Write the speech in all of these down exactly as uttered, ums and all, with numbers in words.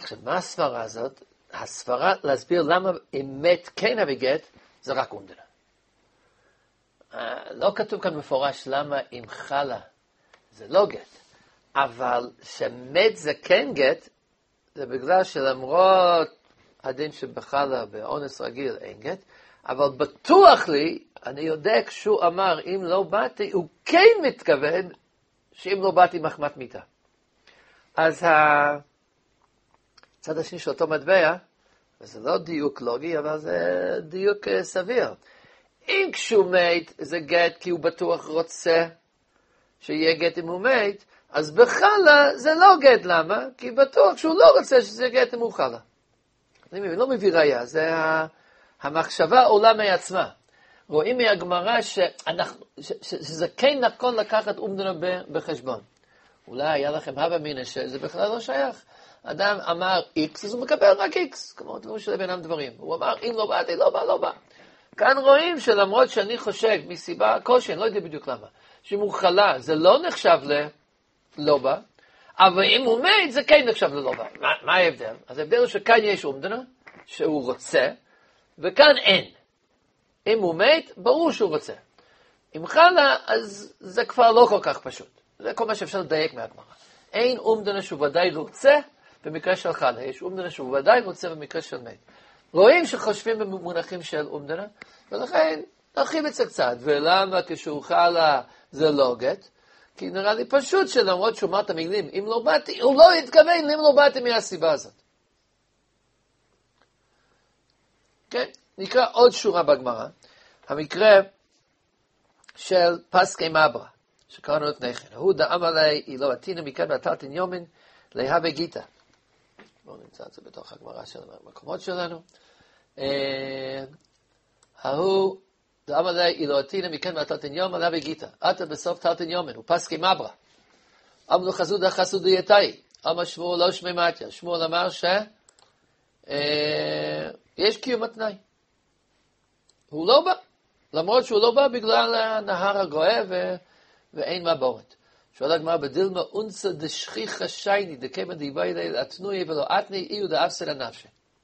עכשיו, מה הסברה הזאת? הסברה להסביר למה אמת כן הביא גט, זה רק אומדנה. לא כתוב כאן מפורש למה אם חלה זה לא גט, אבל שמת זה כן גט, זה בגלל שלמרות הדין שבחלה באונס רגיל אין גט, אבל בטוח לי, אני יודע כשהוא אמר אם לא באתי, הוא כן מתכוון שאם לא באתי מחמת מיתה. אז הצד השני של אותו מטבע, וזה לא דיוק לוגי, אבל זה דיוק סביר. אם כשהוא מת זה גט כי הוא בטוח רוצה שיהיה גט אם הוא מת, אז בחלה זה לא גט, למה? כי בטוח שהוא לא רוצה שזה גט אם הוא חלה. אני לא מביא ראיה, זה המחשבה עולה מעצמה. רואים מהגמרא שאנחנו, ש, ש, שזה כן נכון לקחת אומדנה בחשבון. אולי היה לכם הווה מינא שזה בכלל לא שייך. אדם אמר X, אז הוא מקבל רק X, כמו דברים של בינם דברים. הוא אמר, אם לא באתי, לא בא, לא בא. כאן רואים שלמרות שאני חושב, מסיבה כלשהי, אני לא יודע בדיוק למה, שאם הוא חלה, זה לא נחשב ללא בא, אבל אם הוא מת, זה כן נחשב ללא בא. מה, מה ההבדל? אז ההבדל הוא שכאן יש אומדנה, שהוא רוצה, וכאן אין. אם הוא מת, ברור שהוא רוצה. אם חלה, אז זה כבר לא כל כך פשוט. זה כל מה שאפשר לדייק מהגמרא. אין אומדנה שהוא ודאי רוצה במקרה של חלה, יש אומדנה שהוא ודאי רוצה במקרה של מת. רואים שחושבים במונחים של אומדנה, ולכן נרחיב את זה קצת. ולמה כשהוא חלה זה לא גט? כי נראה לי פשוט שלמרות שהוא אמר את המילים, אם לא באתי, הוא לא התכוון, אם לא באתי מהסיבה הזאת. כן, נקרא עוד שורה בגמרא, המקרה של פסקי מברה, שקראנו לפני כן. הוא דאמר לי, היא לא עתינה מכאן ועתלתין יומין, להווה גיטה. בואו נמצא את זה בתוך הגמרא של המקומות שלנו. ההוא דאמר לי, היא לא עתינה מכאן ועתלתין יומין, להווה גיטה. עתה בסוף תלתין יומין, הוא פסקי מברה. אמרו חסודה חסודייתאי, אמר שמואל לא שמי מתיה. שמואל אמר ש... יש קיום התנאי. הוא לא בא. למרות שהוא לא בא בגלל הנהר הגואה ו... ואין מבורת. שואל הגמרא בדילמה, אונסה דשכיחה שייני, דקיימה דיבי ליל התנוי ולא עתני, אי ודאפסל הנפשי.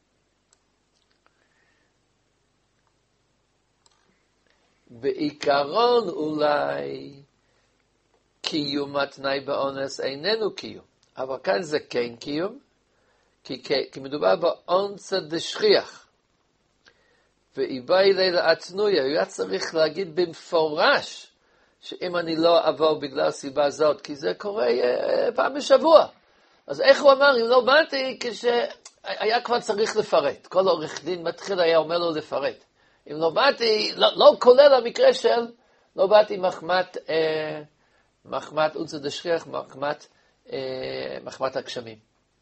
בעיקרון אולי קיום התנאי באונס איננו קיום. אבל כאן זה כן קיום, כי, כי מדובר באונסה דשכיח. ואיבי ליל התנוי, הוא היה צריך להגיד במפורש, שאם אני לא אעבור בגלל סיבה זאת, כי זה קורה uh, פעם בשבוע. אז איך הוא אמר, אם לא באתי, כשהיה כבר צריך לפרט. כל עורך דין מתחיל היה אומר לו לפרט. אם לא באתי, לא, לא כולל המקרה של, לא באתי מחמת, אה, מחמת אונסה דשכיח, מחמת, אה, מחמת הגשמים.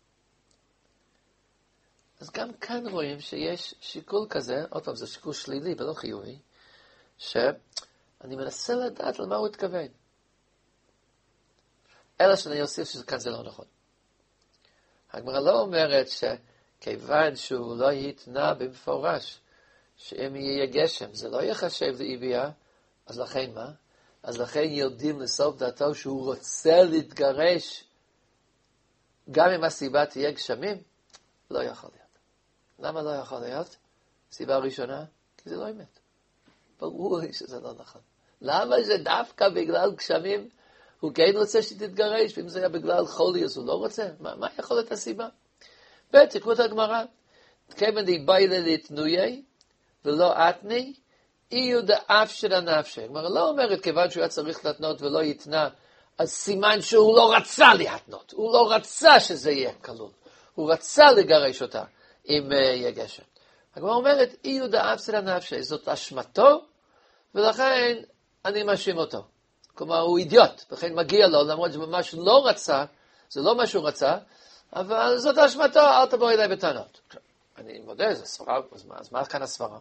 אז גם כאן רואים שיש שיקול כזה, עוד פעם זה שיקול שלילי ולא חיובי, ש... אני מנסה לדעת על מה הוא התכוון. אלא שאני אוסיף שכאן זה לא נכון. הגמרא לא אומרת שכיוון שהוא לא יתנה במפורש, שאם יהיה גשם, זה לא יחשב לאיביה, אז לכן מה? אז לכן יודעים לסוף דעתו שהוא רוצה להתגרש, גם אם הסיבה תהיה גשמים, לא יכול להיות. למה לא יכול להיות? סיבה ראשונה, כי זה לא אמת. ברור לי שזה לא נכון. למה זה דווקא בגלל גשמים הוא כן רוצה שתתגרש, ואם זה היה בגלל חולי אז הוא לא רוצה? מה, מה יכול להיות הסיבה? ותקראו את הגמרא, כיוון דיבי לתנויי ולא עתני, אי דאף של הנפשי. הגמרא לא אומרת כיוון שהוא היה צריך להתנות ולא יתנה, אז סימן שהוא לא רצה להתנות, הוא לא רצה שזה יהיה כלול, הוא רצה לגרש אותה אם uh, יהיה גשם. הגמרא אומרת, אי דאף של הנפשי, זאת אשמתו, ולכן אני מאשים אותו. כלומר, הוא אידיוט, לכן מגיע לו, למרות שממש לא רצה, זה לא מה שהוא רצה, אבל זאת אשמתו, אל תבוא אליי בטענות. אני מודה, זה סברה, אז מה, אז מה כאן הסברה?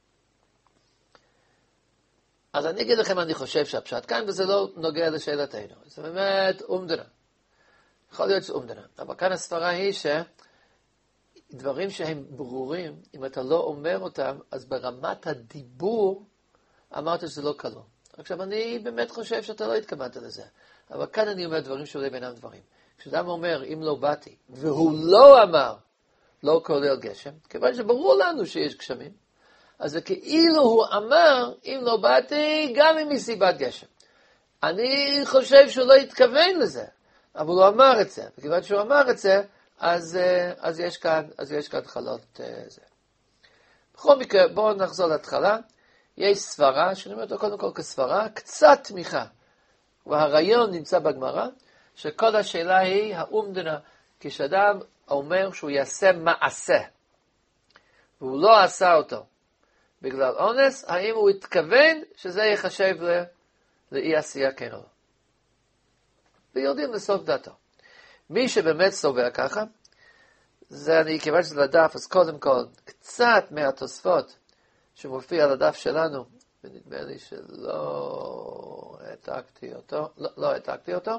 אז אני אגיד לכם, אני חושב שהפשט כאן, וזה לא נוגע לשאלתנו. זה באמת אומדנה. יכול להיות שזה אומדנה. אבל כאן הסברה היא שדברים שהם ברורים, אם אתה לא אומר אותם, אז ברמת הדיבור, אמרת שזה לא כלום. עכשיו, אני באמת חושב שאתה לא התכוונת לזה. אבל כאן אני אומר דברים שעולה בינם דברים. כשאדם אומר, אם לא באתי, והוא לא אמר, לא כולל גשם, כיוון שברור לנו שיש גשמים, אז זה כאילו הוא אמר, אם לא באתי, גם אם מסיבת גשם. אני חושב שהוא לא התכוון לזה, אבל הוא אמר את זה, וכיוון שהוא אמר את זה, אז, אז יש כאן, אז יש כאן חלות זה. בכל מקרה, בואו נחזור להתחלה. יש סברה, שאני אומר אותו קודם כל כסברה, קצת תמיכה. והרעיון נמצא בגמרא, שכל השאלה היא האומדנה, כשאדם אומר שהוא יעשה מעשה, והוא לא עשה אותו בגלל אונס, האם הוא התכוון שזה יחשב ל... לאי עשייה כן או לא. ויורדים לסוף דעתו. מי שבאמת סובר ככה, זה אני, כיוון שזה לדף, אז קודם כל, קצת מהתוספות שמופיע על הדף שלנו, ונדמה לי שלא העתקתי אותו, לא, לא העתקתי אותו,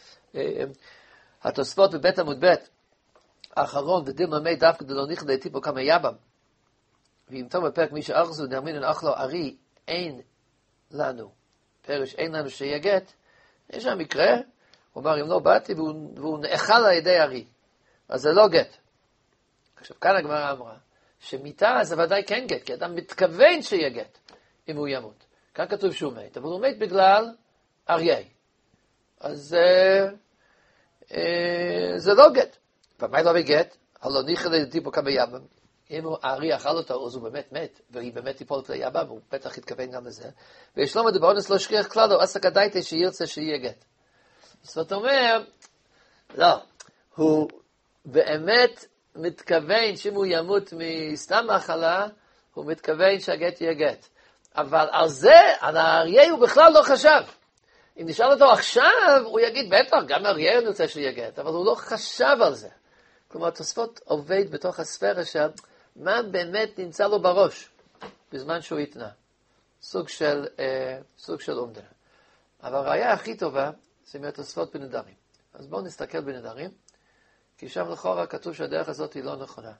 התוספות בבית עמוד ב' האחרון, בדין למי דף כדי לא נכדה טיפו כמה יבם, ואם תום בפרק מי שאחזו נאמין אך לו ארי, אין לנו, פרש אין לנו שיהיה גט, יש שם מקרה, הוא אמר אם לא באתי והוא, והוא נאכל על ידי ארי, אז זה לא גט. עכשיו כאן הגמרא אמרה, שמיתה זה ודאי כן גט, כי אדם מתכוון שיהיה גט, אם הוא ימות. כאן כתוב שהוא מת, אבל הוא מת בגלל אריה. אז אה, אה, זה לא גט. ומה לא בגט? הלא ניחא לטיפו כמה יבם. אם הארי אכל אותו, אז הוא באמת מת, והיא באמת תיפול לפני יבם, והוא בטח התכוון גם לזה. ויש לו מדבר, אונס לא שכיח כלל, או עסק הדייטה שירצה שיהיה גט. זאת אומרת, לא, הוא באמת מתכוון שאם הוא ימות מסתם מחלה, הוא מתכוון שהגט יהיה גט. אבל על זה, על האריה הוא בכלל לא חשב. אם נשאל אותו עכשיו, הוא יגיד, בטח, גם האריה אני רוצה שיהיה גט, אבל הוא לא חשב על זה. כלומר, תוספות עובד בתוך הספירה של מה באמת נמצא לו בראש, בזמן שהוא התנה. סוג של, אה, סוג של אומדנה. אבל הראיה הכי טובה, זה מהתוספות בנדרים. אז בואו נסתכל בנדרים, כי שם לכאורה כתוב שהדרך הזאת היא לא נכונה.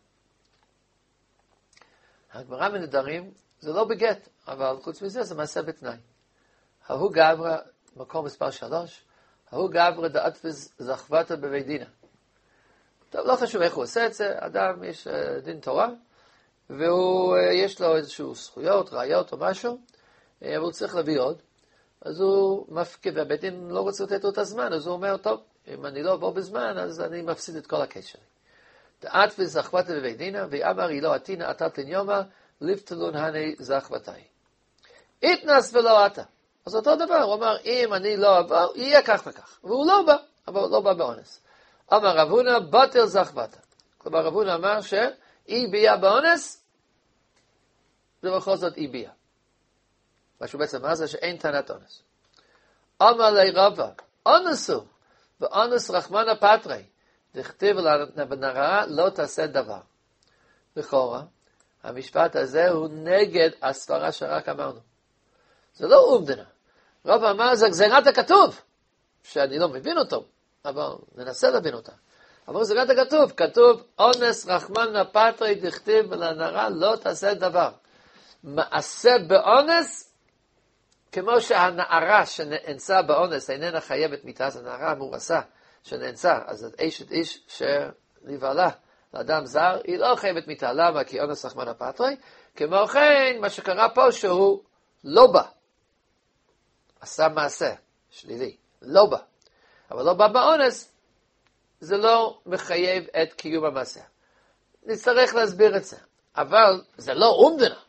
הגמרא בנדרים זה לא בגט, אבל חוץ מזה זה מעשה בתנאי. ההוא גברא, מקום מספר שלוש, ההוא גברא דעת וזכבתא בבית דינה. טוב, לא חשוב איך הוא עושה את זה, אדם יש דין תורה, ויש לו איזשהו זכויות, ראיות או משהו, אבל הוא צריך להביא עוד. אז הוא מפקיד, והבית דין לא רוצה לתת לו את הזמן, אז הוא אומר, טוב, אם אני לא אבוא בזמן, אז אני מפסיד את כל הקשר שלי. דעת וזכבתא בבית דינה, ואמר היא לא עתינה עתת לניומה, לפתלון הני זכבתאי. התנס ולא עתה. אז אותו דבר, הוא אמר, אם אני לא אבוא, יהיה כך וכך. והוא לא בא, אבל הוא לא בא באונס. אמר רב הונא בטל זכבתא. כלומר, רב הונא אמר שאי ביה באונס, זה בכל זאת אי ביה. מה שהוא בעצם אמר זה שאין טענת אונס. אמר לי רבא, אונס הוא, ואונס רחמנא פטרי, דכתיב בנראה לא תעשה דבר. לכאורה, המשפט הזה הוא נגד הסברה שרק אמרנו. זה לא אומדנה. רבא אמר זה גזירת הכתוב, שאני לא מבין אותו, אבל ננסה להבין אותה. אבל זה גזירת הכתוב, כתוב אונס רחמנא פטרי דכתיב בנראה לא תעשה דבר. מעשה באונס, כמו שהנערה שנאנסה באונס איננה חייבת מיתה, אז הנערה המורסה שנאנסה, אז אשת איש שנבעלה לאדם זר, היא לא חייבת מיתה. למה? כי אונס רחמנא פטרי. כמו כן, מה שקרה פה שהוא לא בא. עשה מעשה שלילי, לא בא. אבל לא בא באונס, זה לא מחייב את קיום המעשה. נצטרך להסביר את זה. אבל זה לא אומדנה.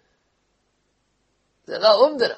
זה לא אומדנה.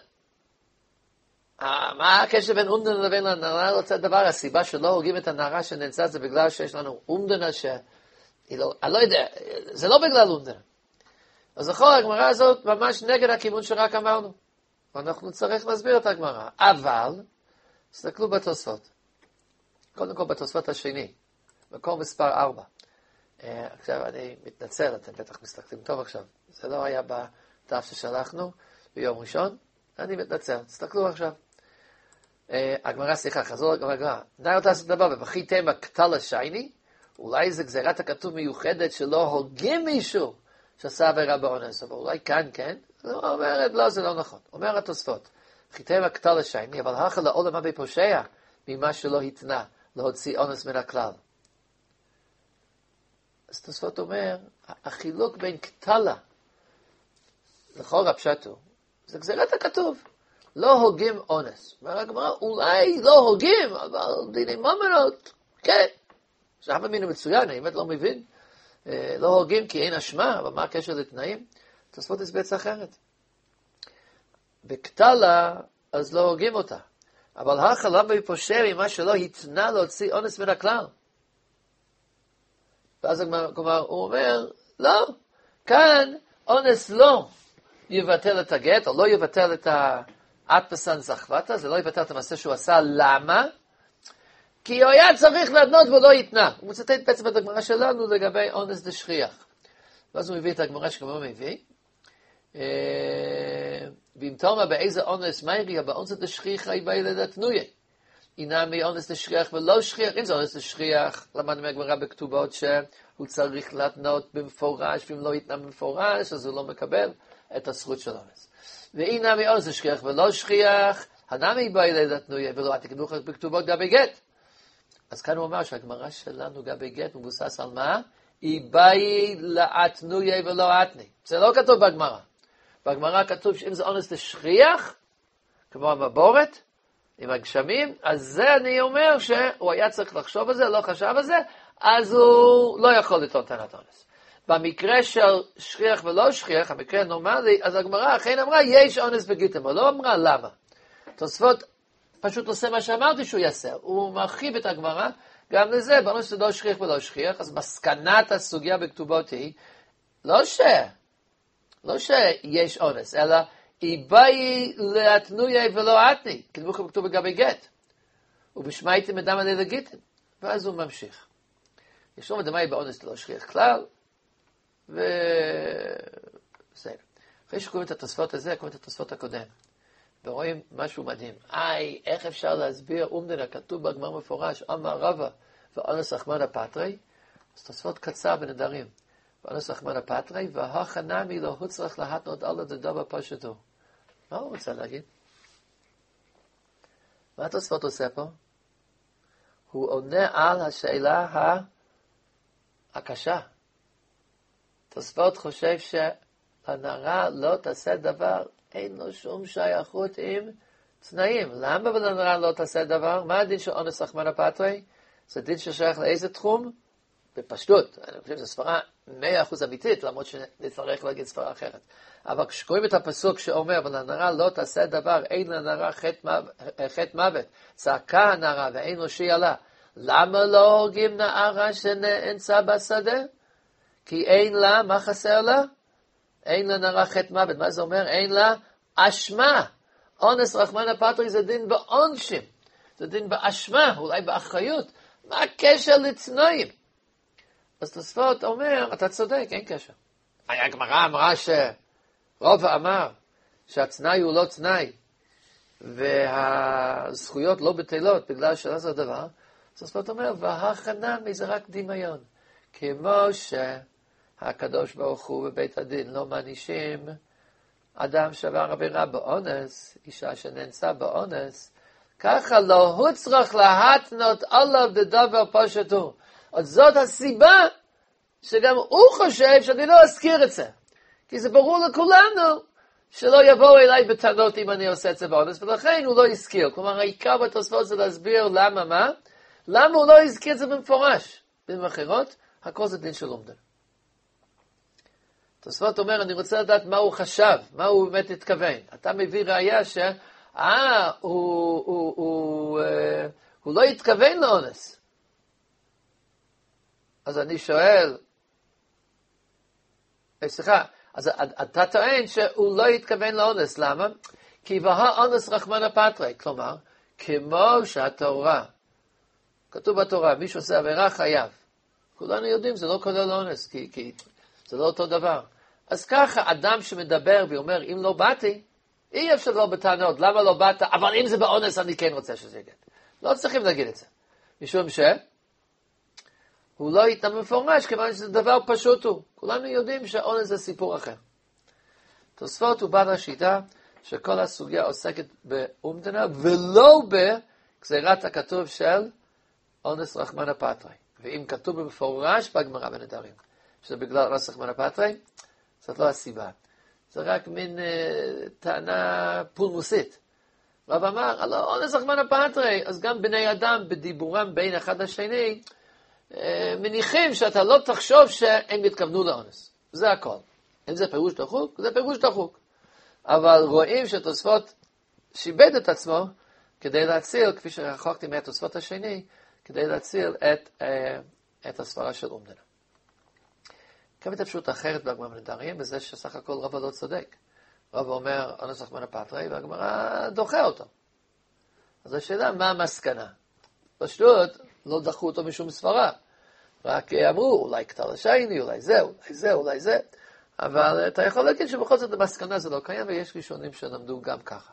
מה הקשר בין אומדנה לבין הנערה לא רוצה דבר? הסיבה שלא הורגים את הנערה שנאנסה זה בגלל שיש לנו אומדנה ש... לא, אני לא יודע, זה לא בגלל אומדנה. אז זכור, הגמרא הזאת ממש נגד הכיוון שרק אמרנו. ואנחנו צריך להסביר את הגמרא. אבל, תסתכלו בתוספות. קודם כל בתוספות השני, מקום מספר ארבע. עכשיו אני מתנצל, אתם בטח מסתכלים טוב עכשיו. זה לא היה בדף ששלחנו ביום ראשון. אני מתנצל, תסתכלו עכשיו. הגמרא, סליחה, חזור לגמרא. נא אותה לעשות דבר, ובכי תמה קטל השייני, אולי זה גזירת הכתוב מיוחדת שלא הוגים מישהו שעשה עבירה באונס, אבל אולי כאן כן. הוא אומרת, לא, זה לא נכון. אומר התוספות, חיתמה קטל השייני, אבל הכא לעולם הבא פושע ממה שלא התנה להוציא אונס מן הכלל. אז תוספות אומר, החילוק בין קטלה, לכאורה פשטו, זה גזירת הכתוב. לא הוגים אונס. והגמרא, אולי לא הוגים, אבל דיני ממונות, כן. זה אף מינו מצוין, אני באמת לא מבין. לא הוגים כי אין אשמה, אבל מה הקשר לתנאים? תוספות הסבץ אחרת. בקטלה, אז לא הוגים אותה. אבל החלה בפושר עם מה שלא התנה להוציא אונס מן הכלל. ואז כלומר, הוא אומר, לא, כאן אונס לא יבטל את הגט, או לא יבטל את האטפסן זכבתה, זה לא יבטל את המעשה שהוא עשה, למה? כי הוא היה צריך להתנות והוא לא יתנה. הוא מצטט בעצם את הגמרא שלנו לגבי אונס דשכיח. ואז הוא מביא את הגמרא שכמו מביא, ואם תאמר באיזה אונס מייריה, באונס דשכיח היא בילדת נויה. הנה מאונס דשכיח ולא שכיח, אם זה אונס דשכיח, למדנו מהגמרא בכתובות שהוא צריך להתנות במפורש, ואם לא יתנה במפורש, אז הוא לא מקבל את הזכות של אונס. והנה מאונס דשכיח ולא שכיח, הנמי בילדת נויה, ולא התקדוך בכתובות גבי גט. אז כאן הוא אמר שהגמרא שלנו גבי גט מבוסס על מה? היא באי לאתנויה ולא אתני. זה לא כתוב בגמרא. בגמרא כתוב שאם זה אונס דשכיח, כמו המבורת, עם הגשמים, אז זה אני אומר שהוא היה צריך לחשוב על זה, לא חשב על זה, אז הוא לא יכול לטעון טענת אונס. במקרה של שכיח ולא שכיח, המקרה הנורמלי, אז הגמרא אכן אמרה, יש אונס בגיטין, אבל לא אמרה למה. תוספות פשוט עושה מה שאמרתי שהוא יעשה. הוא מרחיב את הגמרא, גם לזה, באונס לא שכיח ולא שכיח, אז מסקנת הסוגיה בכתובות היא, לא ש... לא שיש אונס, אלא היא באי להתנויה ולא אתני, כדמוך בכתוב בגבי גט. ובשמה הייתי מדם עלי לגיטין. ואז הוא ממשיך. יש לו מדמה היא באונס לא שכיח כלל, ובסדר. אחרי שקוראים את התוספות הזה, קוראים את התוספות הקודם. ורואים משהו מדהים. איי, איך אפשר להסביר אומדנה, כתוב בגמר מפורש, אמר רבא ואונס רחמנא פטרי, אז תוספות קצר ונדרים. ואונס רחמנא פטרי, והחנמי לא הוצרך להתנות אלא דדבר פשטו. מה הוא רוצה להגיד? מה התוספות עושה פה? הוא עונה על השאלה הקשה. תוספות חושב שהנערה לא תעשה דבר, אין לו שום שייכות עם תנאים. למה בנערה לא תעשה דבר? מה הדין של אונס רחמנא פטרי? זה דין ששייך לאיזה תחום? בפשטות. אני חושב שזו ספרה מאה אחוז אמיתית, למרות שנצטרך להגיד ספרה אחרת. אבל כשקוראים את הפסוק שאומר, ולנערה לא תעשה דבר, אין לנערה חטא מוות, צעקה הנערה ואין הושיע לה. למה לא הורגים נערה שנאנסה בשדה? כי אין לה, מה חסר לה? אין לנערה חטא מוות. מה זה אומר? אין לה אשמה. אונס רחמנא פטרי זה דין בעונשים. זה דין באשמה, אולי באחריות. מה הקשר לתנאים? אז תוספות אומר, אתה צודק, אין קשר. הגמרא אמרה שרבא אמר שהתנאי הוא לא תנאי, והזכויות לא בטלות בגלל שלא זה הדבר. תוספות אומר, והחנמי זה רק דמיון. כמו שהקדוש ברוך הוא בבית הדין לא מענישים אדם שעבר עבירה באונס, אישה שנאנסה באונס, ככה לא הוצרך להתנות עליו דדבר פשטו. אז זאת הסיבה שגם הוא חושב שאני לא אזכיר את זה. כי זה ברור לכולנו שלא יבואו אליי בטענות אם אני עושה את זה באונס, ולכן הוא לא הזכיר. כלומר, העיקר בתוספות זה להסביר למה מה? למה הוא לא הזכיר את זה במפורש? במילים אחרות, הכל זה דין של אומדן. תוספות אומר, אני רוצה לדעת מה הוא חשב, מה הוא באמת התכוון. אתה מביא ראייה ש... אה, הוא, הוא, הוא, אה, הוא לא התכוון לאונס. אז אני שואל, סליחה, אז אתה טוען שהוא לא התכוון לאונס, למה? כי והאונס רחמנא פטרי, כלומר, כמו שהתורה, כתוב בתורה, מי שעושה עבירה חייב. כולנו יודעים, זה לא כולל אונס, כי, כי זה לא אותו דבר. אז ככה, אדם שמדבר ואומר, אם לא באתי, אי אפשר לא בטענות, למה לא באת? אבל אם זה באונס, אני כן רוצה שזה יגיד. לא צריכים להגיד את זה. משום ש... הוא לא יתנה מפורש, כיוון שזה דבר פשוט הוא. כולנו יודעים שהאונס זה סיפור אחר. תוספות הוא בא לשיטה שכל הסוגיה עוסקת באומדנה, ולא בגזירת הכתוב של אונס רחמנא פטרי. ואם כתוב במפורש בגמרא בנדרים, שזה בגלל נוסח מן הפטרי, זאת לא הסיבה. זה רק מין uh, טענה פולמוסית. רב אמר, הלא אונס רחמנא פטרי, אז גם בני אדם בדיבורם בין אחד לשני, uh, מניחים שאתה לא תחשוב שהם יתכוונו לאונס. זה הכל. אם זה פירוש דחוק, זה פירוש דחוק. אבל רואים שתוספות שיבד את עצמו, כדי להציל, כפי שרחוקתי מהתוספות השני, כדי להציל את, uh, את הסברה של אומדנה. קיימת אפשרות אחרת בגמרא בנדרים, בזה שסך הכל רבא לא צודק. רבא אומר, אונס רחמנא פטרי, והגמרא דוחה אותו. אז השאלה, מה המסקנה? פשוט, לא דחו אותו משום סברה. רק אמרו, אולי קטע לשייני, אולי זה, אולי זה, אולי זה. אבל אתה יכול להגיד שבכל זאת המסקנה זה לא קיים, ויש ראשונים שלמדו גם ככה.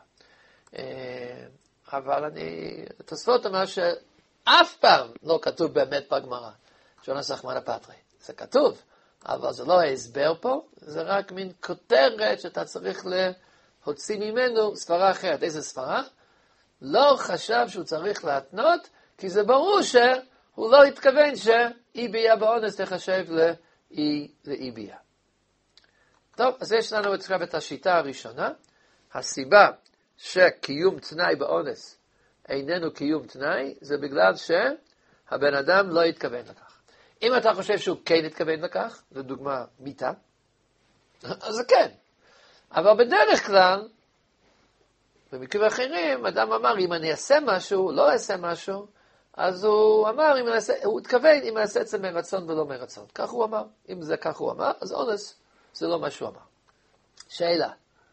אבל אני, תוספות אומר שאף פעם לא כתוב באמת בגמרא, שאונס רחמנא פטרי. זה כתוב. אבל זה לא ההסבר פה, זה רק מין כותרת שאתה צריך להוציא ממנו ספרה אחרת. איזה ספרה? לא חשב שהוא צריך להתנות, כי זה ברור שהוא לא התכוון שאי בייה באונס תחשב לאי, לאי בייה. טוב, אז יש לנו את השיטה הראשונה. הסיבה שקיום תנאי באונס איננו קיום תנאי, זה בגלל שהבן אדם לא התכוון לכך. אם אתה חושב שהוא כן התכוון לכך, לדוגמה מיטה, אז זה כן. אבל בדרך כלל, במקרים אחרים, אדם אמר, אם אני אעשה משהו, לא אעשה משהו, אז הוא אמר, אם אני אעשה, הוא התכוון, אם אני אעשה את זה מרצון ולא מרצון. כך הוא אמר. אם זה כך הוא אמר, אז אונס, זה לא מה שהוא אמר. שאלה.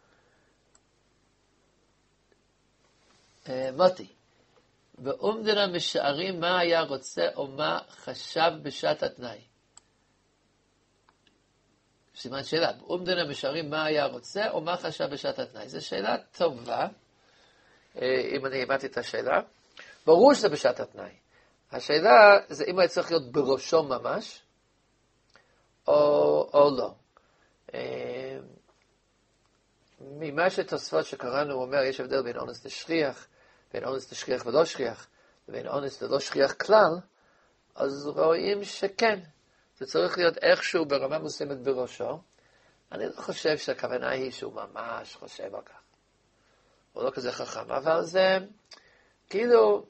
מוטי. באומדנה משערים מה היה רוצה או מה חשב בשעת התנאי. סימן שאלה, באומדנה משערים מה היה רוצה או מה חשב בשעת התנאי. זו שאלה טובה, אם אני הבנתי את השאלה. ברור שזה בשעת התנאי. השאלה זה אם היה צריך להיות בראשו ממש, או, או לא. ממה שתוספות שקראנו, הוא אומר, יש הבדל בין אונס לשכיח, בין אונס לשכיח ולא שכיח, ובין אונס ללא שכיח כלל, אז רואים שכן, זה צריך להיות איכשהו ברמה מסוימת בראשו. אני לא חושב שהכוונה היא שהוא ממש חושב על כך. הוא לא כזה חכם, אבל זה כאילו,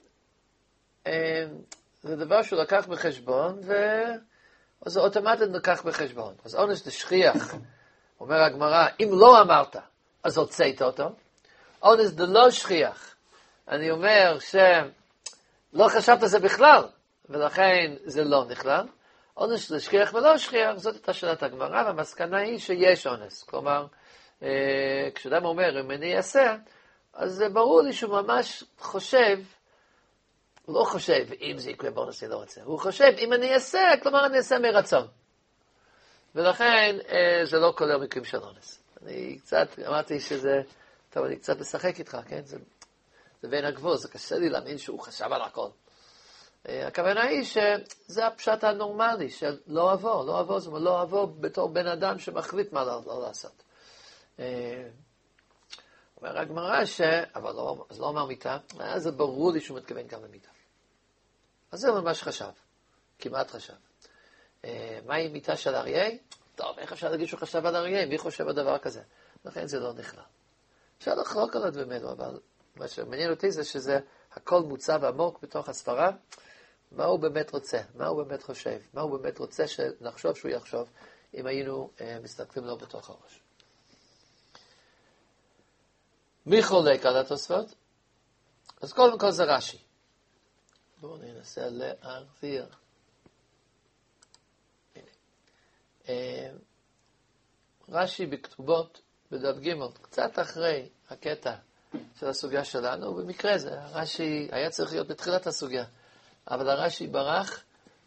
זה דבר שהוא לקח בחשבון, וזה אוטומטית לקח בחשבון. אז אונס לשכיח, אומר הגמרא, אם לא אמרת, אז הוצאת אותו. אונס ללא שכיח, אני אומר שלא חשבת זה בכלל, ולכן זה לא נכלל. אונס לשכיח ולא שכיח, זאת הייתה שאלת הגמרא, והמסקנה היא שיש אונס. כלומר, כשאדם אומר, אם אני אעשה, אז זה ברור לי שהוא ממש חושב, הוא לא חושב, אם זה יקרה באונס, אני לא רוצה. הוא חושב, אם אני אעשה, כלומר אני אעשה מרצון. ולכן זה לא כולל מקרים של אונס. אני קצת, אמרתי שזה, טוב, אני קצת משחק איתך, כן? זה, זה בין הגבול, זה קשה לי להאמין שהוא חשב על הכל. הכוונה היא שזה הפשט הנורמלי, שלא עבור, לא עבור, זאת אומרת, לא עבור בתור בן אדם שמחליט מה לא, לא לעשות. אומר הגמרא ש... אבל לא, אז לא אומר מיטה, אז זה ברור לי שהוא מתכוון גם למיטה. אז זה ממש חשב, כמעט חשב. מה עם מיטה של אריה? טוב, איך אפשר להגיד שהוא חשב על אריה? מי חושב על דבר כזה? לכן זה לא נכלל. אפשר לחלוק על הדברים, אבל מה שמעניין אותי זה שזה הכל מוצב עמוק בתוך הספרה, מה הוא באמת רוצה, מה הוא באמת חושב, מה הוא באמת רוצה שנחשוב שהוא יחשוב, אם היינו אה, מסתכלים לו בתוך הראש. מי חולק על התוספות? אז קודם כל זה רש"י. בואו ננסה להעביר. הנה. אה, רש"י בכתובות, בדף ג', קצת אחרי הקטע של הסוגיה שלנו, ובמקרה זה, הרש"י היה צריך להיות בתחילת הסוגיה, אבל הרש"י ברח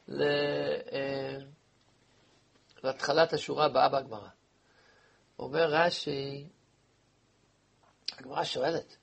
להתחלת השורה הבאה בגמרא. אומר רש"י, הגמרא שואלת,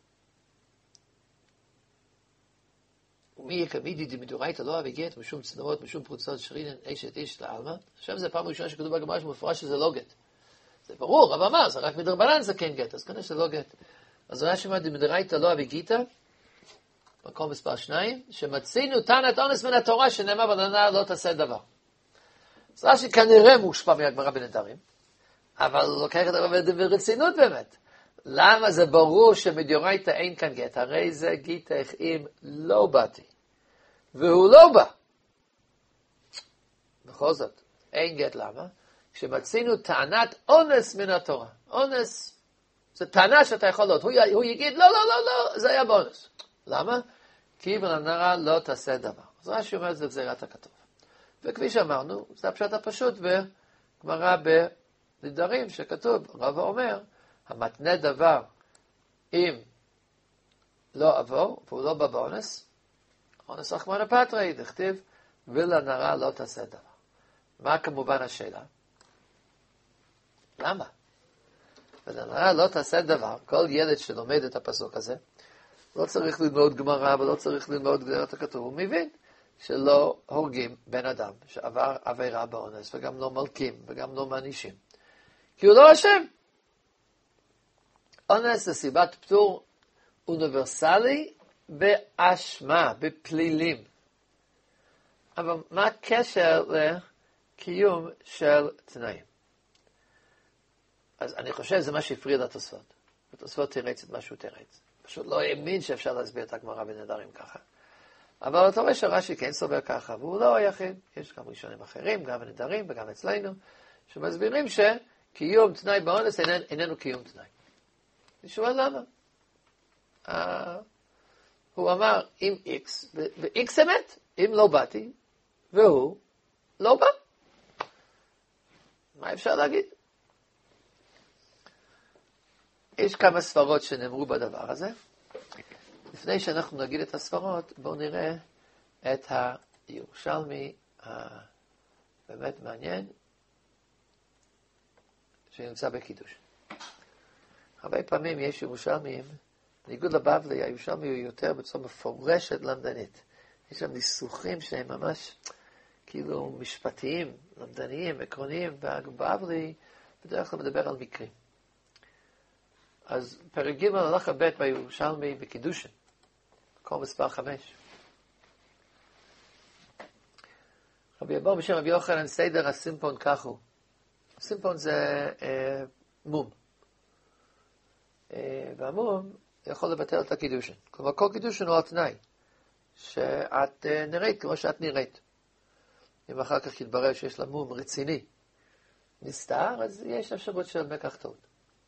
ומי יקמידי דמדורייתא לא אבי גט, משום צנועות, משום פרוצות שרינן, אשת איש לעלמא. עכשיו זה פעם ראשונה שכתוב בגמרא שמפורש שזה לא גט. זה ברור, רב אמר, זה רק מדרבנן זה כן גט, אז כנראה שזה לא גט. אז רש"י אומר, דמדורייתא לא אבי גיתא, מקום מספר שניים, שמצינו טענת אונס מן התורה שנאמר בנהר לא תעשה דבר. אז רש"י כנראה מושפע מהגמרא בנדרים, אבל הוא לוקח את זה ברצינות באמת. למה זה ברור שמדאורייתא אין כאן גט? הרי זה גיטך אם לא באתי, והוא לא בא. בכל זאת, אין גט למה? כשמצינו טענת אונס מן התורה. אונס זה טענה שאתה יכול להיות. הוא, הוא יגיד, לא, לא, לא, לא, זה היה באונס. למה? כי בנהר לא תעשה דבר. אז רש"י אומר, זה גזירת הכתוב. וכפי שאמרנו, זה הפשט הפשוט בגמרא בנדרים שכתוב, רב אומר, המתנה דבר אם לא עבור, והוא לא בא באונס, אונס רחמנא פטרי, דכתיב, ולנהר לא תעשה דבר. מה כמובן השאלה? למה? ולנהר לא תעשה דבר, כל ילד שלומד את הפסוק הזה, לא צריך ללמוד גמרא ולא צריך ללמוד גזירת הכתוב, הוא מבין שלא הורגים בן אדם שעבר עבירה באונס, וגם לא מלקים, וגם לא מענישים. כי הוא לא אשם. אונס זה סיבת פטור אוניברסלי באשמה, בפלילים. אבל מה הקשר לקיום של תנאים? אז אני חושב שזה מה שהפריד לתוספות. התוספות תירץ את מה שהוא תירץ. פשוט לא האמין שאפשר להסביר את הגמרא בנדרים ככה. אבל אתה רואה שרש"י כן סובר ככה, והוא לא היחיד. יש גם ראשונים אחרים, גם בנדרים וגם אצלנו, שמסבירים שקיום תנאי באונס איננו, איננו קיום תנאי. אני שואל למה? Uh, הוא אמר, אם X, ו-X אמת, אם לא באתי, והוא לא בא. מה אפשר להגיד? יש כמה ספרות שנאמרו בדבר הזה. לפני שאנחנו נגיד את הספרות, בואו נראה את הירושלמי הבאמת מעניין, שנמצא בקידוש. הרבה פעמים יש ירושלמים, בניגוד לבבלי, הירושלמי הוא יותר בצורה מפורשת למדנית. יש שם ניסוחים שהם ממש כאילו משפטיים, למדניים, עקרוניים, והבבלי בדרך כלל מדבר על מקרים. אז פרק ג' הלכה ב' בירושלמי בקידושין, מקום מספר חמש. רבי אבו בשם רבי יוחנן סדר הסימפון כך הוא. סימפון זה אה, מום. אה, והמום יכול לבטל את הקידושין. כלומר, כל קידושין הוא על תנאי, שאת אה, נראית כמו שאת נראית. אם אחר כך יתברר שיש לה מום רציני, נסתר, אז יש אפשרות של מקח טעות.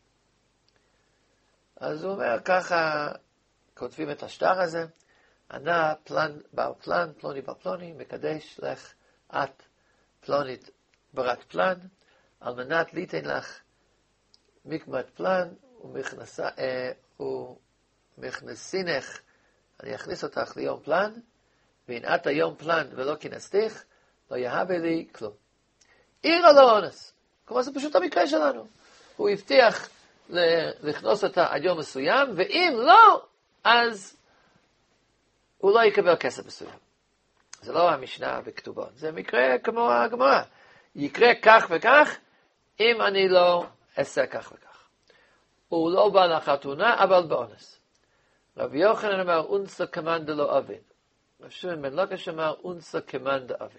אז הוא אומר, ככה כותבים את השטר הזה, ענה פלן בר פלן, פלוני בר פלוני, מקדש לך את פלונית ברת פלן, על מנת ליתן לך מקמת פלן, ומכנסה, אה, ומכנסינך, אני אכניס אותך ליום פלן, ואם את היום פלן ולא כנסתיך, לא יהווה לי כלום. עיר על האונס. כלומר, זה פשוט המקרה שלנו. הוא הבטיח לכנוס אותה עד יום מסוים, ואם לא, אז הוא לא יקבל כסף מסוים. זה לא המשנה בכתובות, זה מקרה כמו הגמרא. יקרה כך וכך, אם אני לא אעשה כך וכך. הוא לא בא לחתונה, אבל באונס. רבי יוחנן אמר, אונסה כמן דלא עבד. רבי שמעון בן לקיש אמר, אונסה כמן דעבד.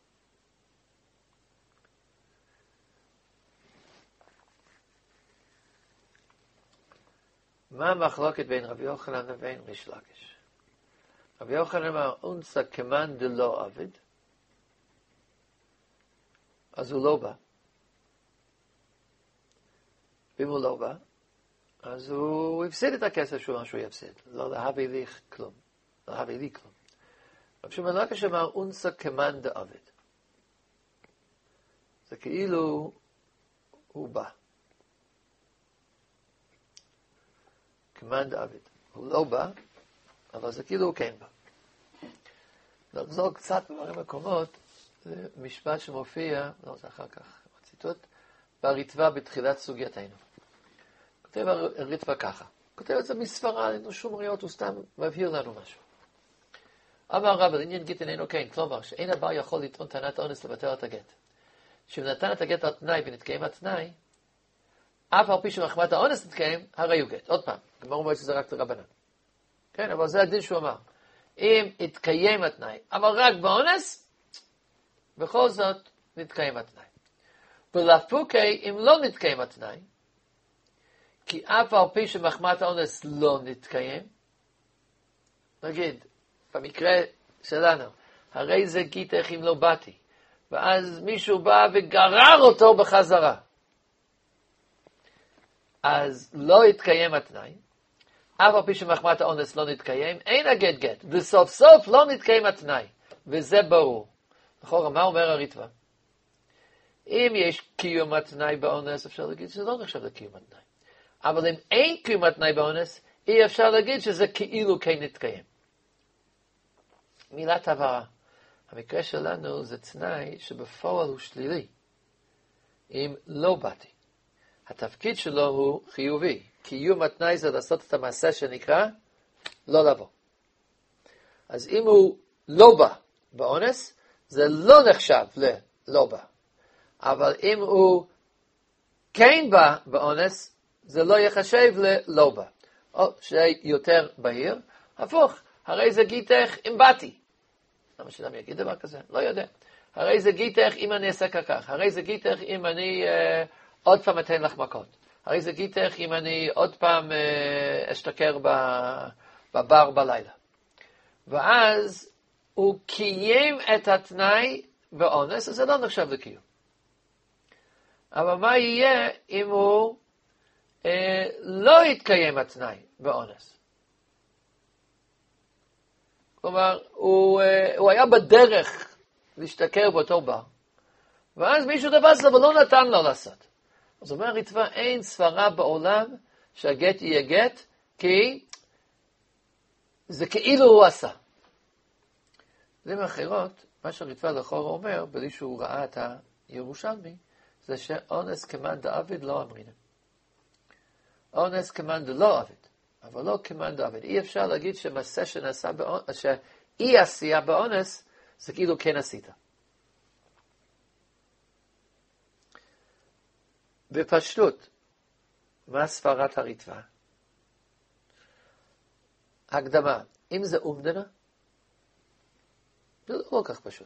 מה המחלוקת בין רבי יוחנן לבין ריש לקיש? רבי יוחנן אמר, אונסה כמן דלא עבד, אז הוא לא בא. ואם הוא לא בא, אז הוא הפסיד את הכסף שהוא אמר שהוא יפסיד. לא להביא לי כלום. לא להביא לי כלום. רבי שמעון בן לקיש אמר, אונסה כמן דעבד. זה כאילו הוא בא. כמן דעבד. הוא לא בא, אבל זה כאילו הוא כן בא. נחזור קצת במראה מקומות, זה משפט שמופיע, לא, זה אחר כך, הציטוט, בריטב"א בתחילת סוגייתנו. כותב הריטב"א ככה, כותב את זה מספרה, אין לו שום ראיות, הוא סתם מבהיר לנו משהו. אמר רב, לעניין גט איננו כן, כלומר, שאין הבא יכול לטעון טענת אונס לבטל את הגט. שאם נתן את הגט על תנאי ונתקיים התנאי, אף על פי שמחמת האונס נתקיים, הרי הוא גט. עוד פעם, גמרא אומרת שזה רק לרבנן. כן, אבל זה הדין שהוא אמר. אם התקיים התנאי, אבל רק באונס, בכל זאת נתקיים התנאי. ולפוקי, אם לא נתקיים התנאי, כי אף על פי שמחמת האונס לא נתקיים, נגיד, במקרה שלנו, הרי זה גיתך אם לא באתי, ואז מישהו בא וגרר אותו בחזרה. אז לא התקיים התנאי, אף על פי שמחמת האונס לא נתקיים, אין הגט גט, וסוף סוף לא נתקיים התנאי, וזה ברור. לכאורה, מה אומר הריטב"א? אם יש קיום התנאי באונס, אפשר להגיד שזה לא נחשב לקיום התנאי. אבל אם אין קיום התנאי באונס, אי אפשר להגיד שזה כאילו כן נתקיים. מילת הבהרה. המקרה שלנו זה תנאי שבפועל הוא שלילי. אם לא באתי. התפקיד שלו הוא חיובי. קיום התנאי זה לעשות את המעשה שנקרא לא לבוא. אז אם הוא לא בא באונס, זה לא נחשב ללא בא. אבל אם הוא כן בא באונס, זה לא יחשב ללא בא. או שיותר בהיר, הפוך, הרי זה גיתך אם באתי. למה שאדם יגיד דבר כזה? לא יודע. הרי זה גיתך אם אני אעשה כך, הרי זה גיתך אם אני אה, עוד פעם אתן לך מכות. הרי זה גיתך אם אני עוד פעם אה, אשתכר בבר בלילה. ואז הוא קיים את התנאי באונס, אז זה לא נחשב לקיום. אבל מה יהיה אם הוא אה, לא יתקיים התנאי באונס? כלומר, הוא, אה, הוא היה בדרך להשתכר באותו בר, ואז מישהו דבס לו ולא נתן לו לעשות. אז אומר הריטב"א, אין סברה בעולם שהגט יהיה גט, כי זה כאילו הוא עשה. במילים אחרות, מה שהריטב"א לכאורה אומר, בלי שהוא ראה את הירושלמי, זה שאונס כמאן דעביד לא אמרינן. אונס כמאן דלא עביד, אבל לא כמאן דעביד. אי אפשר להגיד שמעשה שנעשה באונס, שאי עשייה באונס, זה כאילו כן עשית. בפשטות, מה סברת הריטב"א? הקדמה, אם זה אומדנה, זה לא כל כך פשוט.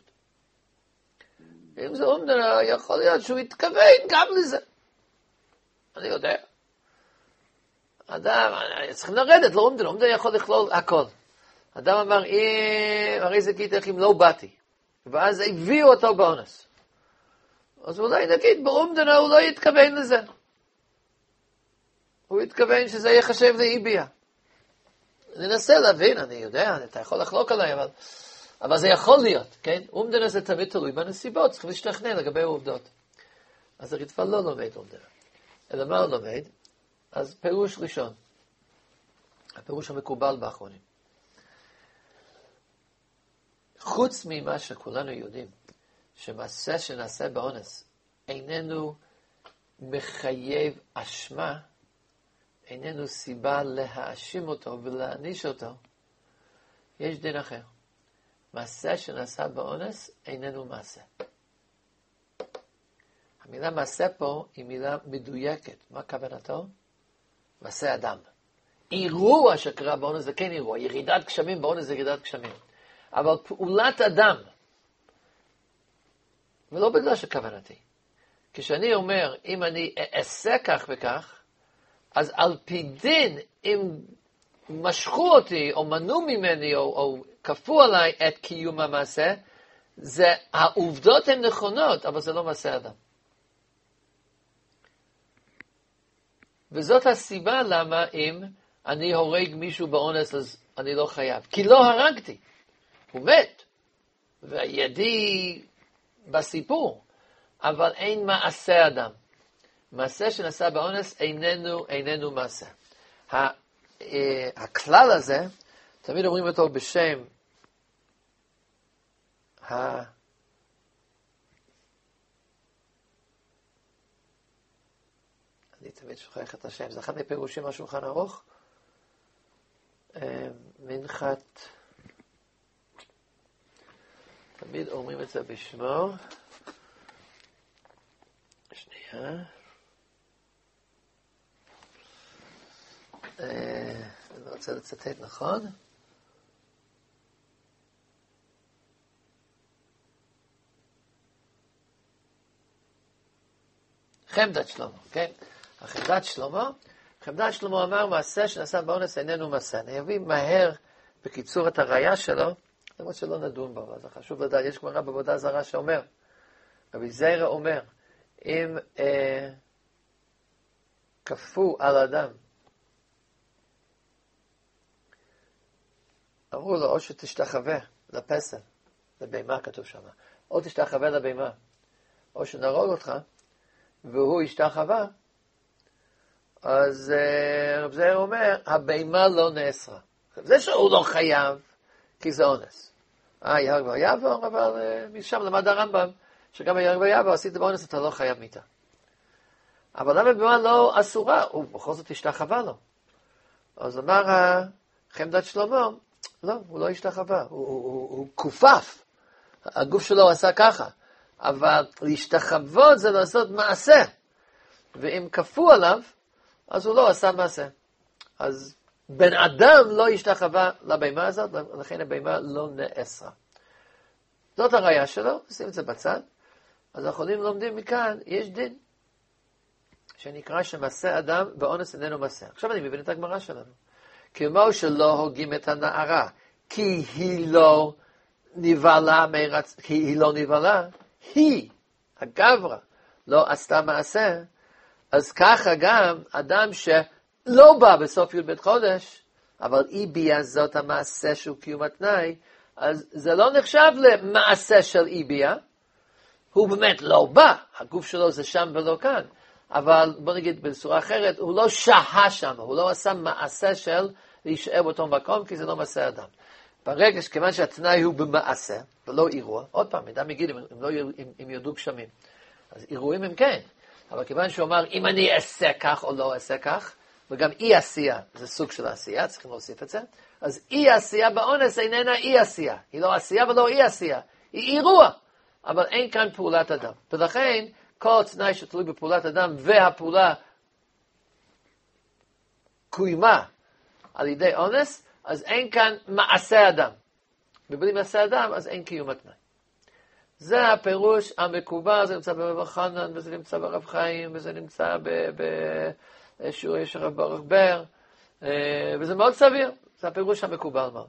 אם זה אומדנה, יכול להיות שהוא יתכוון גם לזה. אני יודע. אדם, צריכים לרדת, לא אומדנה, אומדנה יכול לכלול הכל. אדם אמר, הרי זה גיתך אם לא באתי. ואז הביאו אותו באונס. אז אולי נגיד, באומדנה הוא לא יתכוון לזה. הוא יתכוון שזה יחשב לאיביה. ננסה להבין, אני יודע, אתה יכול לחלוק עליי, אבל, אבל זה יכול להיות, כן? אומדנה זה תמיד תלוי בנסיבות, צריכים להשתכנע לגבי העובדות. אז הריטב"א לא לומד אומדנה. אלא מה הוא לומד? אז פירוש ראשון, הפירוש המקובל באחרונים. חוץ ממה שכולנו יודעים, שמעשה שנעשה באונס איננו מחייב אשמה, איננו סיבה להאשים אותו ולהעניש אותו, יש דין אחר. מעשה שנעשה באונס איננו מעשה. המילה מעשה פה היא מילה מדויקת. מה כוונתו? מעשה אדם. אירוע שקרה באונס זה כן אירוע. ירידת גשמים באונס זה ירידת גשמים. אבל פעולת אדם, ולא בגלל שכוונתי. כשאני אומר, אם אני אעשה כך וכך, אז על פי דין, אם משכו אותי, או מנעו ממני, או, או כפו עליי את קיום המעשה, זה, העובדות הן נכונות, אבל זה לא מעשה אדם. וזאת הסיבה למה אם אני הורג מישהו באונס, אז אני לא חייב. כי לא הרגתי. הוא מת. וידי בסיפור. אבל אין מעשה אדם. מעשה שנעשה באונס איננו, איננו מעשה. הכלל הזה, תמיד אומרים אותו בשם ה... אני תמיד שוכח את השם, זה אחד מפירושים מהשולחן ערוך. מנחת, תמיד אומרים את זה בשמו. שנייה. אני רוצה לצטט נכון. חמדת שלמה, כן? החמדת שלמה, חמדת שלמה אמר מעשה שנעשה באונס איננו מעשה. אני אביא מהר בקיצור את הראייה שלו, למרות שלא נדון בו, אבל זה חשוב לדעת, יש גמרא בעבודה זרה שאומר, רבי זיירא אומר, אם אה, כפו על אדם, אמרו לו, או שתשתחווה לפסל, לבימה כתוב שם, או תשתחווה לבימה, או שנהרוג אותך, והוא ישתחווה, אז uh, רב זיירא אומר, הבימה לא נאסרה. זה שהוא לא חייב, כי זה אונס. אה, יהרג ויעבור, אבל uh, משם למד הרמב"ם, שגם יהרג ויעבור, עשית באונס, אתה לא חייב מיתה. אבל למה הבימה לא אסורה? הוא בכל זאת השתחווה לו. אז אמר חמדת שלמה, לא, הוא לא השתחווה, הוא, הוא, הוא, הוא כופף. הגוף שלו עשה ככה. אבל להשתחוות זה לעשות מעשה. ואם כפו עליו, אז הוא לא עשה מעשה. אז בן אדם לא השתחווה לבימה הזאת, לכן הבימה לא נאסרה. זאת הראייה שלו, נשים את זה בצד. אז אנחנו לומדים מכאן, יש דין, שנקרא שמעשה אדם באונס איננו מעשה. עכשיו אני מבין את הגמרא שלנו. כמו שלא הוגים את הנערה, כי היא לא נבהלה, מרצ... כי היא לא נבהלה, היא, הגברה, לא עשתה מעשה, אז ככה גם אדם שלא בא בסוף י' בית חודש, אבל היא ביאה זאת המעשה של קיום התנאי, אז זה לא נחשב למעשה של אי ביאה, הוא באמת לא בא, הגוף שלו זה שם ולא כאן, אבל בוא נגיד בצורה אחרת, הוא לא שהה שם, הוא לא עשה מעשה של להישאר באותו מקום, כי זה לא מעשה אדם. ברגע שכיוון שהתנאי הוא במעשה, ולא אירוע, עוד פעם, אדם יגיד אם, אם, לא, אם, אם יודו גשמים, אז אירועים הם כן, אבל כיוון שהוא אמר, אם אני אעשה כך או לא אעשה כך, וגם אי עשייה, זה סוג של עשייה, צריכים להוסיף את זה, אז אי עשייה באונס איננה אי עשייה, היא לא עשייה ולא אי עשייה, היא אירוע, אבל אין כאן פעולת אדם. ולכן, כל תנאי שתלוי בפעולת אדם, והפעולה קוימה על ידי אונס, אז אין כאן מעשה אדם. ובלי מעשה אדם, אז אין קיום התנאי. זה הפירוש המקובל, זה נמצא ברב חנן, וזה נמצא ברב חיים, וזה נמצא בשיעורי של רב ברוך בר, וזה מאוד סביר, זה הפירוש המקובל מאוד.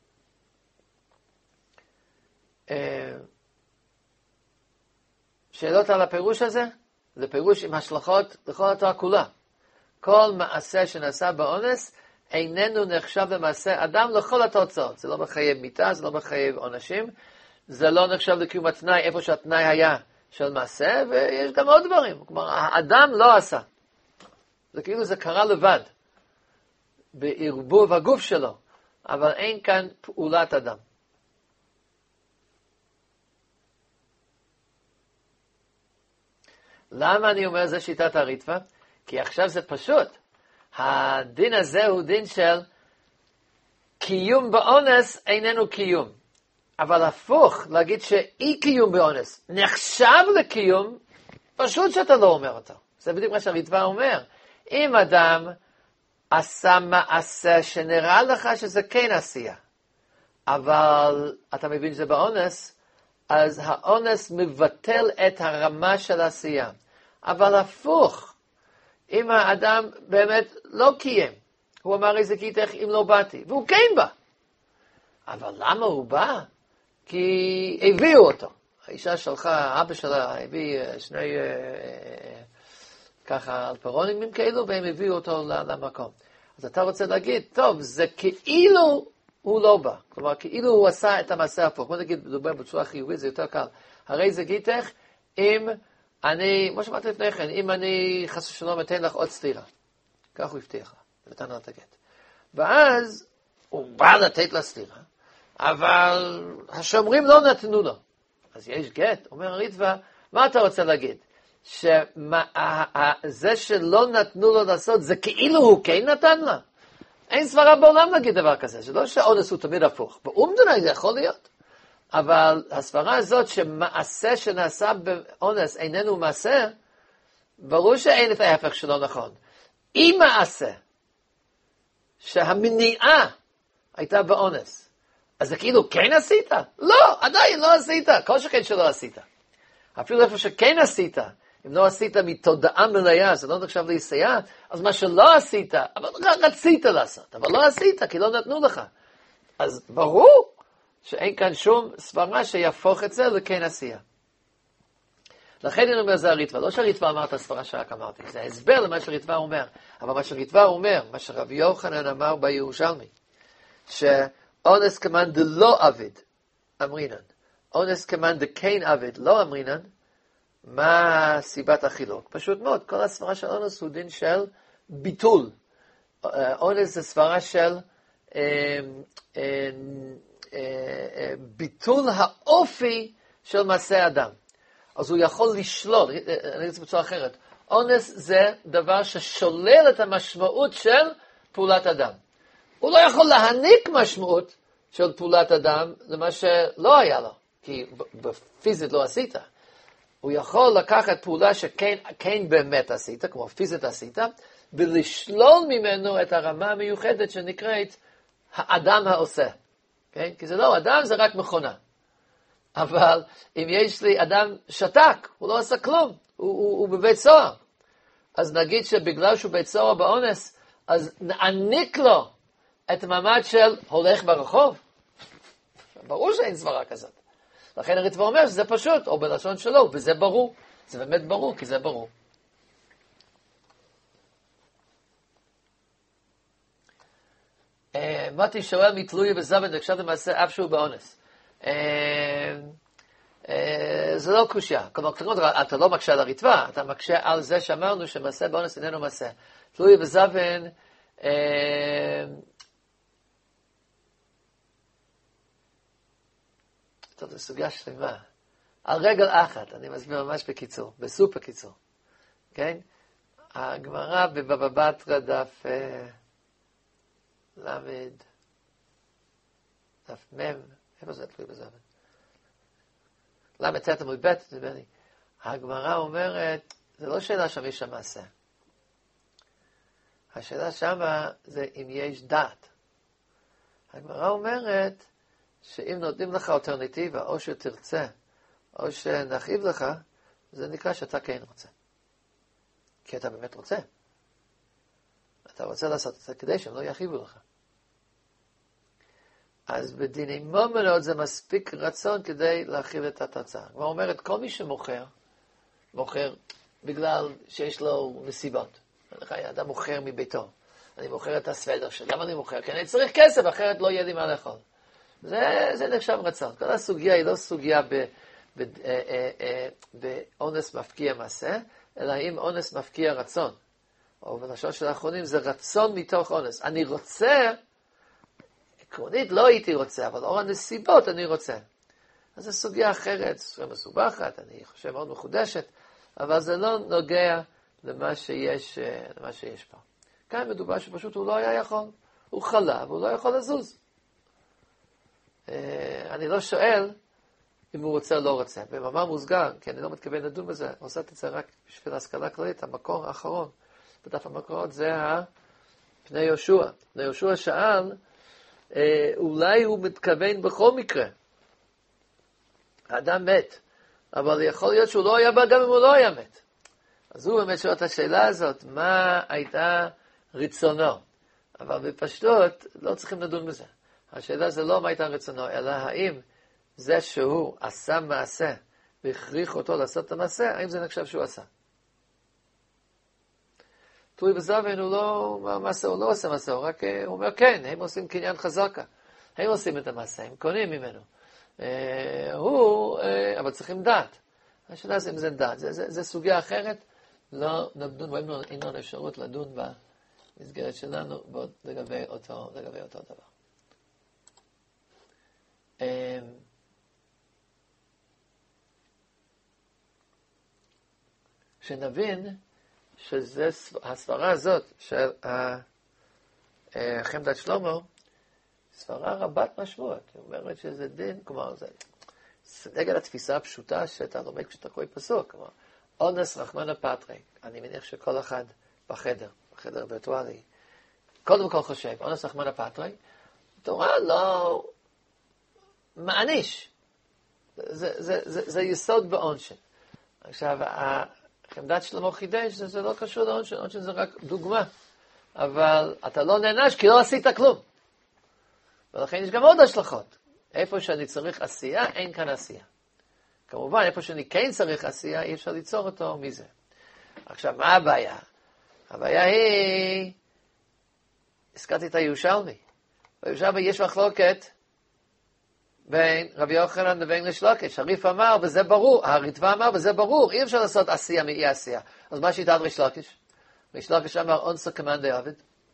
שאלות על הפירוש הזה? זה פירוש עם השלכות לכל התורה כולה. כל מעשה שנעשה באונס, איננו נחשב למעשה אדם לכל התוצאות. זה לא מחייב מיתה, זה לא מחייב עונשים, זה לא נחשב לקיום התנאי איפה שהתנאי היה של מעשה, ויש גם עוד דברים. כלומר, האדם לא עשה. זה כאילו זה קרה לבד, בערבוב הגוף שלו, אבל אין כאן פעולת אדם. למה אני אומר זה שיטת הריטב"א? כי עכשיו זה פשוט. הדין הזה הוא דין של קיום באונס איננו קיום. אבל הפוך, להגיד שאי קיום באונס נחשב לקיום, פשוט שאתה לא אומר אותו. זה בדיוק מה שהריטב"א אומר. אם אדם עשה מעשה שנראה לך שזה כן עשייה, אבל אתה מבין שזה באונס, אז האונס מבטל את הרמה של העשייה. אבל הפוך, אם האדם באמת לא קיים, הוא אמר איזה גיתך אם לא באתי, והוא כן בא. אבל למה הוא בא? כי הביאו אותו. האישה שלחה, אבא שלה הביא שני ככה אלפרונים כאלו, והם הביאו אותו למקום. אז אתה רוצה להגיד, טוב, זה כאילו הוא לא בא. כלומר, כאילו הוא עשה את המעשה הפוך. בוא נגיד, מדובר בצורה חיובית, זה יותר קל. הרי זה גיתך אם אני, כמו שאמרתי לפני כן, אם אני חס ושלום אתן לך עוד סתירה. כך הוא הבטיח לה, ונתן לה את הגט. ואז הוא בא לתת לה סתירה, אבל השומרים לא נתנו לו. אז יש גט, אומר הריטב"א, מה אתה רוצה להגיד? שזה שלא נתנו לו לעשות, זה כאילו הוא כן נתן לה? אין סברה בעולם להגיד דבר כזה, שלא שהאונס הוא תמיד הפוך. באומדנה זה יכול להיות. אבל הסברה הזאת שמעשה שנעשה באונס איננו מעשה, ברור שאין את ההפך שלו נכון. אם מעשה שהמניעה הייתה באונס, אז זה כאילו כן עשית? לא, עדיין לא עשית, כל שכן שלא עשית. אפילו איפה שכן עשית, אם לא עשית מתודעה מלאה, זה לא נחשב לעשייה, אז מה שלא עשית, אבל רצית לעשות, אבל לא עשית, כי לא נתנו לך. אז ברור שאין כאן שום סברה שיהפוך את זה לכן עשייה. לכן אני אומר, זה הריטב"א. לא שהריטב"א אמר את הסברה שרק אמרתי, זה ההסבר למה שהריטב"א אומר. אבל מה שהריטב"א אומר, מה שרבי יוחנן אמר בירושלמי, שאונס כמן דלא עבד, אמרינן. אונס כמן דכן עבד, לא אמרינן. מה סיבת החילוק? פשוט מאוד, כל הסברה של אונס הוא דין של ביטול. אונס זה סברה של אה, אה, אה, ביטול האופי של מעשה אדם. אז הוא יכול לשלול, אני אגיד בצורה אחרת, אונס זה דבר ששולל את המשמעות של פעולת אדם. הוא לא יכול להעניק משמעות של פעולת אדם למה שלא היה לו, כי בפיזית לא עשית. הוא יכול לקחת פעולה שכן כן באמת עשית, כמו פיזית עשית, ולשלול ממנו את הרמה המיוחדת שנקראת האדם העושה. כן? כי זה לא, אדם זה רק מכונה. אבל אם יש לי אדם שתק, הוא לא עשה כלום, הוא, הוא, הוא בבית סוהר. אז נגיד שבגלל שהוא בית סוהר באונס, אז נעניק לו את המעמד של הולך ברחוב. ברור שאין סברה כזאת. לכן הריטב"א אומר שזה פשוט, או בלשון שלו, וזה ברור. זה באמת ברור, כי זה ברור. מתי שואל מתלוי בזמן, נחשב למעשה אף שהוא באונס. זה לא קושיה. כלומר, אתה לא מקשה על הריטב"א, אתה מקשה על זה שאמרנו שמעשה באונס איננו מעשה. תלוי בזמן, טוב, זו סוגיה שלמה. על רגל אחת, אני מסביר ממש בקיצור, בסופר קיצור. כן? הגמרא בבבא בתרא דף למד, דף מם, איפה זה תלוי בזמן? למד תת עמוד ב', נדמה לי. הגמרא אומרת, זה לא שאלה שם יש המעשה. השאלה שמה זה אם יש דעת. הגמרא אומרת, שאם נותנים לך אלטרנטיבה, או שתרצה, או שנכאיב לך, זה נקרא שאתה כן רוצה. כי אתה באמת רוצה. אתה רוצה לעשות את זה כדי שהם לא יכאיבו לך. אז בדיני ממונות זה מספיק רצון כדי להכיל את התוצאה. כמו אומרת, כל מי שמוכר, מוכר בגלל שיש לו נסיבות. אדם מוכר מביתו. אני מוכר את הסוודר שלי. למה אני מוכר? כי אני צריך כסף, אחרת לא יהיה לי מה לאכול. זה, זה נחשב רצון. כל הסוגיה היא לא סוגיה ב, ב, אה, אה, אה, באונס מפקיע מעשה, אלא אם אונס מפקיע רצון. או בלשון של האחרונים זה רצון מתוך אונס. אני רוצה, עקרונית לא הייתי רוצה, אבל לאור הנסיבות אני רוצה. אז זו סוגיה אחרת, סוגיה מסובכת, אני חושב מאוד מחודשת, אבל זה לא נוגע למה שיש, למה שיש פה. כאן מדובר שפשוט הוא לא היה יכול. הוא חלה, והוא לא יכול לזוז. אני לא שואל אם הוא רוצה או לא רוצה. במאמר מוסגר, כי אני לא מתכוון לדון בזה, אני עושה את זה רק בשביל השכלה כללית, המקור האחרון, בדף המקורות, זה פני יהושע. פני יהושע שאל, אולי הוא מתכוון בכל מקרה. האדם מת, אבל יכול להיות שהוא לא היה בא גם אם הוא לא היה מת. אז הוא באמת שואל את השאלה הזאת, מה הייתה רצונו? אבל בפשטות לא צריכים לדון בזה. השאלה זה לא מה הייתה רצונו, אלא האם זה שהוא עשה מעשה והכריח אותו לעשות את המעשה, האם זה נחשב שהוא עשה? תלוי בזמן, הוא לא מעשה, הוא לא עושה מעשה, הוא רק הוא אומר כן, הם עושים קניין חזקה, הם עושים את המעשה, הם קונים ממנו. אה, הוא, אה, אבל צריכים דעת. השאלה זה אם זה דעת, זה, זה, זה סוגיה אחרת, לא נדון, אין לנו אפשרות לדון במסגרת שלנו, ועוד לגבי אותו, לגבי אותו דבר. שנבין שזה הסברה הזאת של חמדת שלמה, סברה רבת משמעות. היא אומרת שזה דין, כלומר, זה, זה נגד התפיסה הפשוטה שאתה לומד כשאתה קורא פסוק, כלומר, אונס רחמנא פטרי. אני מניח שכל אחד בחדר, בחדר וירטואלי, קודם כל חושב, אונס רחמנא פטרי, תורה לא מעניש. זה, זה, זה, זה יסוד בעונשין. עכשיו, עמדת שלמה חידש, זה, זה לא קשור לעונשין, עונשין זה רק דוגמה. אבל אתה לא נענש כי לא עשית כלום. ולכן יש גם עוד השלכות. איפה שאני צריך עשייה, אין כאן עשייה. כמובן, איפה שאני כן צריך עשייה, אי אפשר ליצור אותו מזה. עכשיו, מה הבעיה? הבעיה היא, הזכרתי את הירושלמי. בירושלמי יש מחלוקת בין רבי יוחנן לבין ריש לקיש. הריף אמר, וזה ברור, הרטב"א אמר, וזה ברור, אי אפשר לעשות עשייה מאי עשייה. אז מה שיטת ריש לקיש? ריש לקיש אמר, אונסה כמאן דעבד.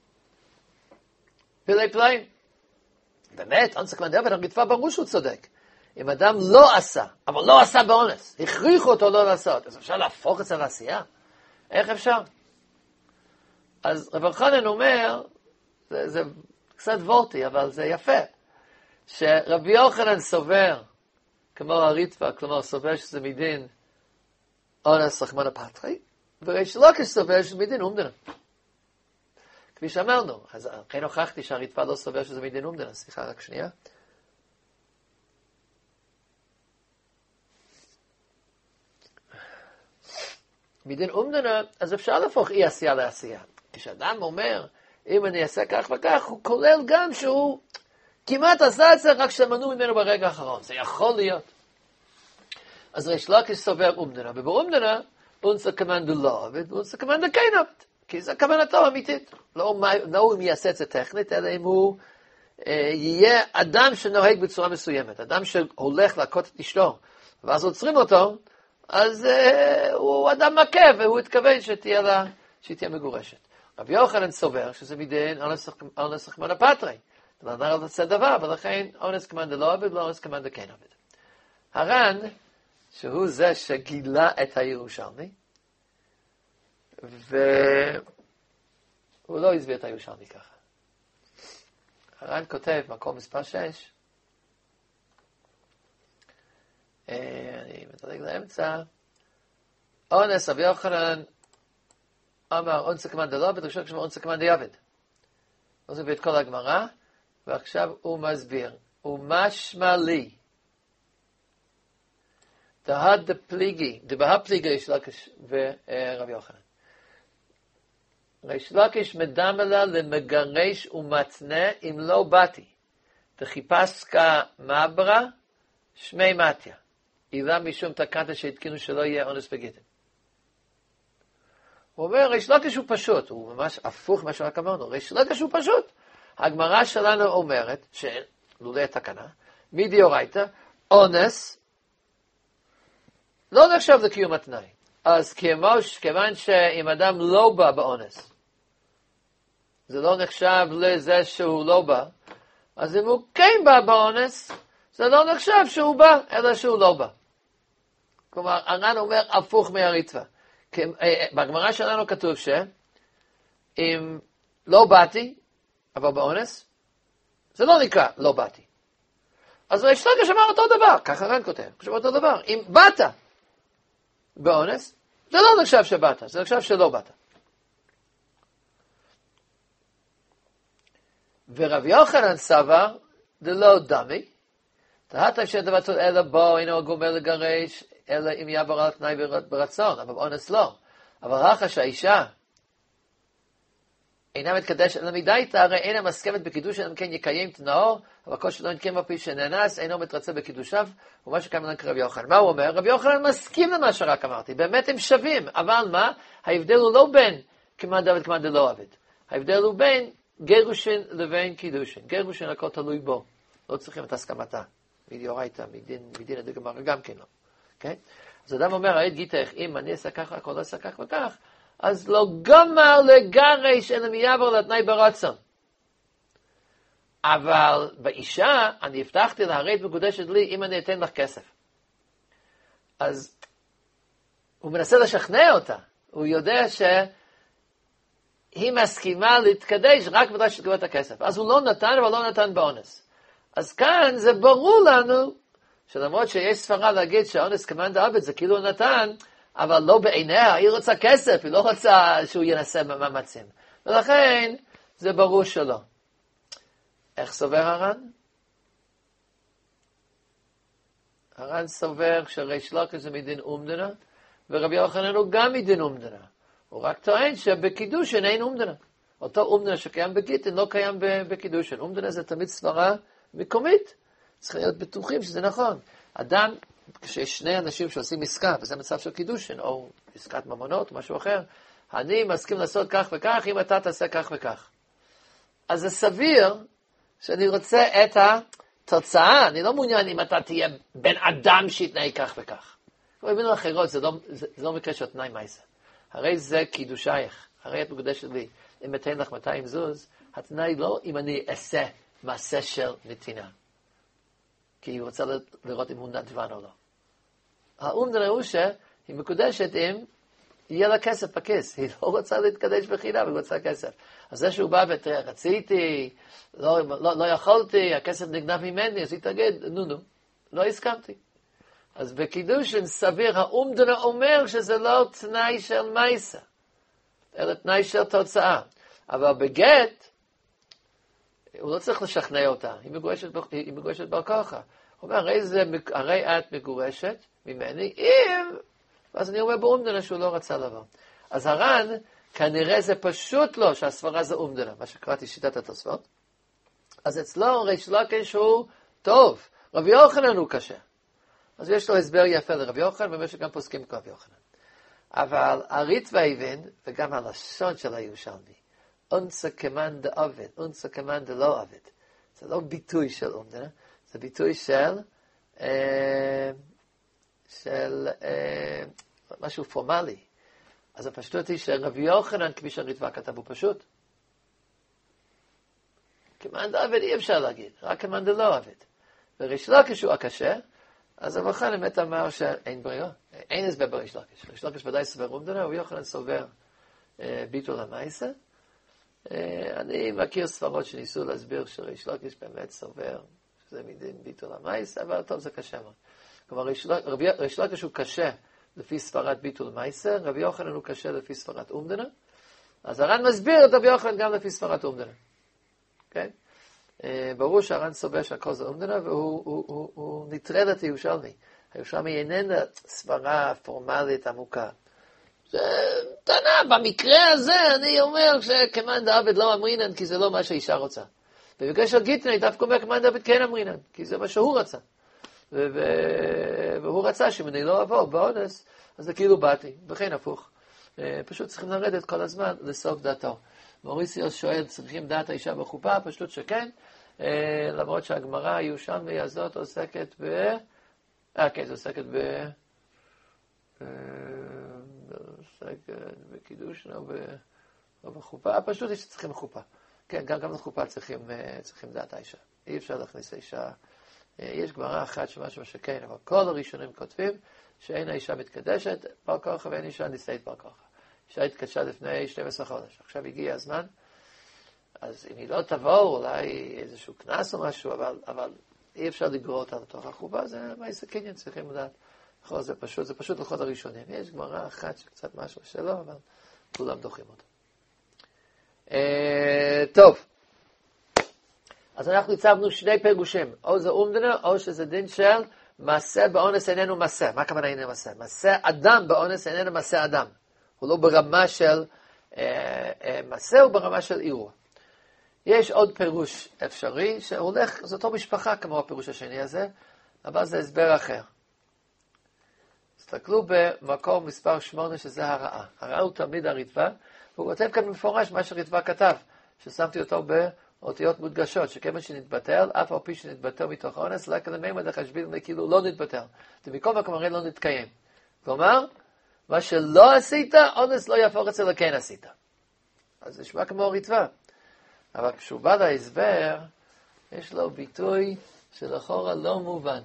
פלאי פלאים. באמת, אונסה כמאן דעבד, הרטב"א ברור שהוא צודק. אם אדם לא עשה, אבל לא עשה באונס, הכריחו אותו לא לעשות, אז אפשר להפוך את זה לעשייה? איך אפשר? אז רב חנן אומר, זה, זה קצת וורטי, אבל זה יפה, שרבי יוחנן סובר, כמו הרטב"א, כלומר סובר שזה מדין אונס רחמנא פטרי, וריש לקיש סובר שזה מדין אומדנה. כפי שאמרנו, אז כן הוכחתי שהרטב"א לא סובר שזה מדין אומדנה, סליחה רק שנייה. מדין אומדנה, אז אפשר להפוך אי עשייה לעשייה. כשאדם אומר, אם אני אעשה כך וכך, הוא כולל גם שהוא כמעט עשה את זה, רק שמנעו ממנו ברגע האחרון. זה יכול להיות. אז ריש לקיש סובר אומדנה, ובאומדנה, אונסה כמאן דלא עבד, ואונסה כמאן דכן עבד. כי זה כוונתו אמיתית. לא, לא אם יעשה את זה טכנית, אלא אם הוא אה, יהיה אדם שנוהג בצורה מסוימת. אדם שהולך להכות את אשתו, ואז עוצרים אותו, אז uh, הוא אדם מכה, והוא התכוון שתהיה לה, שהיא תהיה מגורשת. רבי יוחנן סובר שזה מדין אונס רחמנא פטרי. זה לא נראה לצד דבר, ולכן אונס כמאן דלא עבד, לא אונס כמאן דכן עבד. הר"ן, שהוא זה שגילה את הירושלמי, והוא לא הסביר את הירושלמי ככה. הר"ן כותב, מקום מספר שש, אני מדלג לאמצע, אונס רבי יוחנן אמר אונסה כמאן דלא עבד, ראשון כשאמר אונסה כמאן דעבד. הוא מביא את כל הגמרא, ועכשיו הוא מסביר, ומשמע לי, דהד דפליגי, דבהה פליגי ריש לקיש ורבי יוחנן. ריש לקיש מדמלה למגרש ומתנה אם לא באתי, דחיפסקה מברה, שמי מתיה. אילה משום תקנתה שהתקינו שלא יהיה אונס בגיטין. הוא אומר, ריש לקיש הוא פשוט, הוא ממש הפוך מה שרק אמרנו, ריש לקיש הוא פשוט. הגמרא שלנו אומרת, שלולא התקנה, מדאורייתא, אונס, לא נחשב לקיום התנאי. אז כמוש, כיוון שאם אדם לא בא באונס, זה לא נחשב לזה שהוא לא בא, אז אם הוא כן בא באונס, זה לא נחשב שהוא בא, אלא שהוא לא בא. כלומר, הר"ן אומר הפוך מהרטב"א. בגמרא שלנו כתוב שאם לא באתי, אבל באונס, זה לא נקרא לא באתי. אז ריש לקיש אמר אותו דבר, ככה הר"ן כותב, חושב אותו דבר. אם באת באונס, זה לא נחשב שבאת, זה נחשב שלא באת. ורבי יוחנן סבר, דלא דמי, תהת שדבתו אלא בו, אינו גומר לגרש, אלא אם יעבור על תנאי ברצון, אבל באונס לא. אבל רק שהאישה אינה מתקדשת אלא מדייתא, הרי אינה מסכמת בקידוש, אלא כן יקיים תנאו, אבל כל שלא ינקם בפי שנאנס, אינו מתרצה בקידושיו, ומה שקיים לנו כרבי יוחנן. מה הוא אומר? רבי יוחנן מסכים למה שרק אמרתי, באמת הם שווים, אבל מה? ההבדל הוא לא בין כמאן דעבד כמאן דלא עבד. ההבדל הוא בין גירושין לבין קידושין. גירושין הכל תלוי בו, לא צריכים את הסכמתה. מדאורייתא, מדין, מדין הדגמרא, גם כן לא. Okay? אז אדם אומר, העת גיתך, אם אני אעשה ככה, הכל עשה כך וכך, אז לא גמר לגרש, אלא מיעבור לתנאי ברצון. אבל באישה, אני הבטחתי לה, הרי את מקודשת לי, אם אני אתן לך כסף. אז הוא מנסה לשכנע אותה. הוא יודע שהיא מסכימה להתקדש רק בגלל שתקבל את הכסף. אז הוא לא נתן, אבל לא נתן באונס. אז כאן זה ברור לנו, שלמרות שיש ספרה להגיד שהאונס כמאן דעבד זה כאילו נתן, אבל לא בעיניה, היא רוצה כסף, היא לא רוצה שהוא ינסה מאמצים. ולכן זה ברור שלא. איך סובר הר"ן? הר"ן סובר שריש לקיש זה מדין אומדנה, ורבי יוחנן הוא גם מדין אומדנה. הוא רק טוען שבקידושין אין אומדנה. אותו אומדנה שקיים בגיטין לא קיים בקידושין. אומדנה זה תמיד סברה מקומית. צריך להיות בטוחים שזה נכון. אדם, כשיש שני אנשים שעושים עסקה, וזה מצב של קידושין, או עסקת ממונות, או משהו אחר, אני מסכים לעשות כך וכך, אם אתה תעשה כך וכך. אז זה סביר שאני רוצה את התוצאה, אני לא מעוניין אם אתה תהיה בן אדם שיתנהג כך וכך. במילים אחרות, זה לא, זה, זה לא מקרה של תנאי מייסה. הרי זה קידושייך, הרי את מקודשת לי, אם אתן לך מאתיים זוז, התנאי לא אם אני אעשה מעשה של נתינה. כי היא רוצה לראות אם הוא נדבן או לא. האומדנה הוא שהיא מקודשת אם יהיה לה כסף בכיס. היא לא רוצה להתקדש בחינם, היא רוצה כסף. אז זה שהוא בא ותראה, רציתי, לא, לא, לא יכולתי, הכסף נגנב ממני, אז היא תגיד, נו נו, לא הסכמתי. אז בקידושין סביר, האומדנה אומר שזה לא תנאי של מייסה, אלא תנאי של תוצאה. אבל בגט, הוא לא צריך לשכנע אותה, היא מגורשת, היא מגורשת בר כוחה. הוא אומר, הרי, זה, הרי את מגורשת ממני, אם, ואז אני אומר באומדנה שהוא לא רצה לבוא. אז הר"ן, כנראה זה פשוט לא שהסברה זה אומדנה, מה שקראתי שיטת התוספות. אז אצלו ריש לקיש הוא טוב, רבי יוחנן הוא קשה. אז יש לו הסבר יפה לרבי יוחנן, ובאמת שגם פוסקים כרבי יוחנן. אבל הריטב"א הבין, וגם הלשון של הירושלמי, אונסה כמאן דעבד, אונסה כמאן דלא עבד. זה לא ביטוי של אומדנה, זה ביטוי של, אה, של אה, משהו פורמלי. אז הפשטות היא שרבי יוחנן, כפי שהריטב"א כתב, הוא פשוט. כמאן דעבד אי אפשר להגיד, רק כמאן דלא עבד. וריש לקיש הוא הקשה, אז המחן אמת אמר שאין ברירה, אין הסבר בריש לקיש. ריש לקיש ודאי סובר אומדנה, רבי יוחנן סובר אה, ביטול המייסה. אה, אני מכיר ספרות שניסו להסביר שריש לקיש באמת סובר שזה מדין ביטול המייסה, אבל טוב, זה קשה מאוד. כלומר, ריש לקיש הוא קשה לפי ספרת ביטול מייסה, רבי יוחנן הוא קשה לפי ספרת אומדנה, אז הר"ן מסביר את רבי יוחנן גם לפי ספרת אומדנה. כן? ברור שהר"ן סובר שהכל זה אומדנה, והוא הוא, הוא, הוא נטרל את הירושלמי. הירושלמי איננה סברה פורמלית עמוקה. זה טענה, במקרה הזה אני אומר שכמאן דעבד לא אמרינן, כי זה לא מה שהאישה רוצה. במקרה של גיטין, אני דווקא אומר כמאן דעבד כן אמרינן, כי זה מה שהוא רצה. והוא רצה שאם אני לא אבוא באונס, אז זה כאילו באתי, וכן הפוך. פשוט צריכים לרדת כל הזמן לסוף דעתו. מוריסיוס שואל, צריכים דעת האישה בחופה? פשוט שכן, למרות שהגמרא הירושלמי הזאת עוסקת ב... אה, כן, זה עוסקת ב... עוסקת בקידוש או בחופה, פשוט יש שצריכים חופה. כן, גם לחופה צריכים, צריכים דעת האישה. אי אפשר להכניס האישה. יש גמרא אחת שמשהו שכן, אבל כל הראשונים כותבים שאין האישה מתקדשת בר כוחה ואין אישה נישאת בר כוחה. אישה התקדשה לפני שנים עשר חודש. עכשיו הגיע הזמן, אז אם היא לא תבוא, אולי איזשהו כנס או משהו, אבל, אבל אי אפשר לגרור אותה לתוך החופה, זה מעשה קניין, צריכים לדעת. זה פשוט, זה פשוט לכל הראשונים. יש גמרא אחת שקצת משהו שלא, אבל כולם דוחים אותו. אה, טוב. אז אנחנו הצבנו שני פירושים, או זה אומדנה, או שזה דין של מעשה באונס איננו מעשה. מה הכוונה איננו מעשה? מעשה אדם באונס איננו מעשה אדם. הוא לא ברמה של אה, אה, מעשה, הוא ברמה של אירוע. יש עוד פירוש אפשרי, שהולך, זו אותו משפחה כמו הפירוש השני הזה, אבל זה הסבר אחר. תסתכלו במקום מספר שמונה, שזה הרעה. הרעה הוא תמיד הריטב"א, והוא כותב כאן מפורש מה שריטב"א כתב, ששמתי אותו באותיות מודגשות, שכיוון שנתבטל, אף על פי שנתבטל מתוך האונס, רק למימד החשבים כאילו לא נתבטל. ומכל מקום הרי לא נתקיים. כלומר, מה שלא עשית, אונס לא יהפוך אצל הכן עשית. אז נשמע כמו ריטב"א. אבל כשהוא בא להסבר, יש לו ביטוי שלכאורה לא מובן.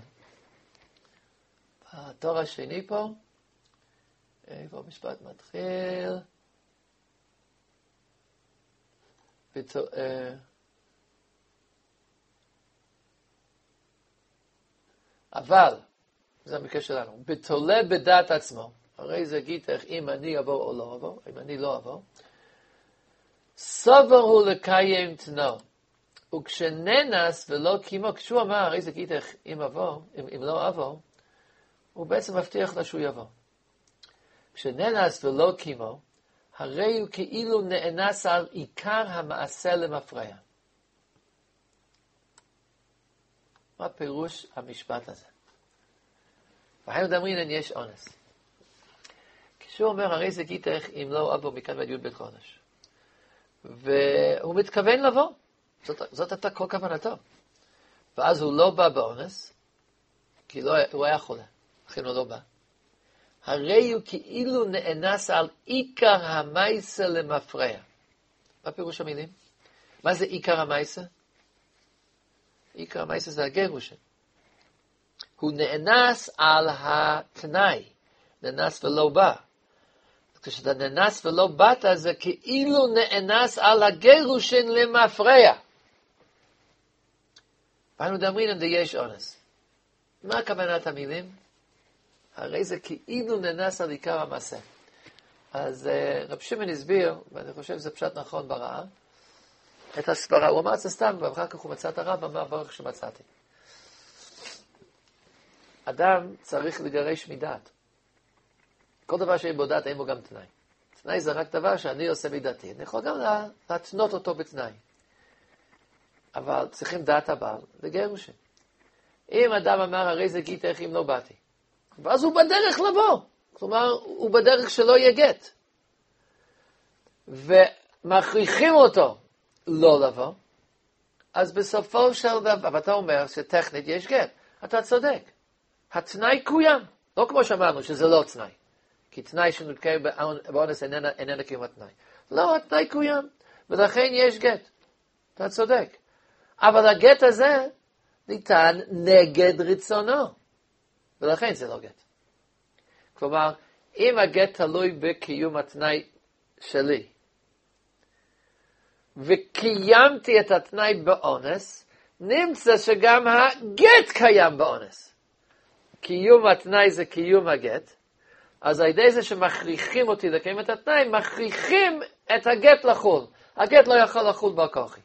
התור השני פה, איפה המשפט מתחיל? ביטו, אה, אבל, זה המקרה שלנו, בתולה בדעת עצמו, הרי זה גיטך אם אני אבוא או לא אבוא, אם אני לא אבוא, סובר הוא לקיים תנו, וכשננס ולא קימו, כשהוא אמר, הרי זה גיטך אם אבוא, אם, אם לא אבוא, הוא בעצם מבטיח לה שהוא יבוא. כשנאנס ולא קימו, הרי הוא כאילו נאנס על עיקר המעשה למפרע. מה פירוש המשפט הזה? והיינו דמרין אין יש אונס. כשהוא אומר, הרי זה גיתך אם לא אבו מכאן ועד י' בית חודש. והוא מתכוון לבוא. זאת, זאת הייתה כל כוונתו. ואז הוא לא בא באונס, כי לא, הוא היה חולה. לכן הוא לא בא. הרי הוא כאילו נאנס על עיקר המייסה למפרע. מה פירוש המילים? מה זה עיקר המייסה? עיקר המייסה זה הגירושין. הוא נאנס על התנאי. נאנס ולא בא. כשאתה נאנס ולא באת, זה כאילו נאנס על הגירושין למפרע. ואנו דאמרין די יש אונס. מה הכוונת המילים? הרי זה כאילו נאנס על עיקר המעשה. אז uh, רב שמעון הסביר, ואני חושב שזה פשט נכון ברעה, את הסברה. הוא אמר את זה סתם, ואחר כך הוא מצא את הרב, אמר ברוך שמצאתי. אדם צריך לגרש מדעת. כל דבר שאין בו דעת, אין בו גם תנאי. תנאי זה רק דבר שאני עושה מדעתי. אני יכול גם להתנות אותו בתנאי. אבל צריכים דעת הבעל לגירושין. אם אדם אמר, הרי זה גיתך אם לא באתי. ואז הוא בדרך לבוא. כלומר, הוא בדרך שלא יהיה גט. ומכריחים אותו לא לבוא. אז בסופו של דבר, ואתה אומר שטכנית יש גט. אתה צודק. התנאי קוים. לא כמו שאמרנו שזה לא תנאי. כי תנאי שנותקה באונס איננה, איננה קיום התנאי. לא, התנאי קוים. ולכן יש גט. אתה צודק. אבל הגט הזה ניתן נגד רצונו. ולכן זה לא גט. כלומר, אם הגט תלוי בקיום התנאי שלי, וקיימתי את התנאי באונס, נמצא שגם הגט קיים באונס. קיום התנאי זה קיום הגט, אז על ידי זה שמכריחים אותי לקיים את התנאי, מכריחים את הגט לחול. הגט לא יכול לחול בכוחי.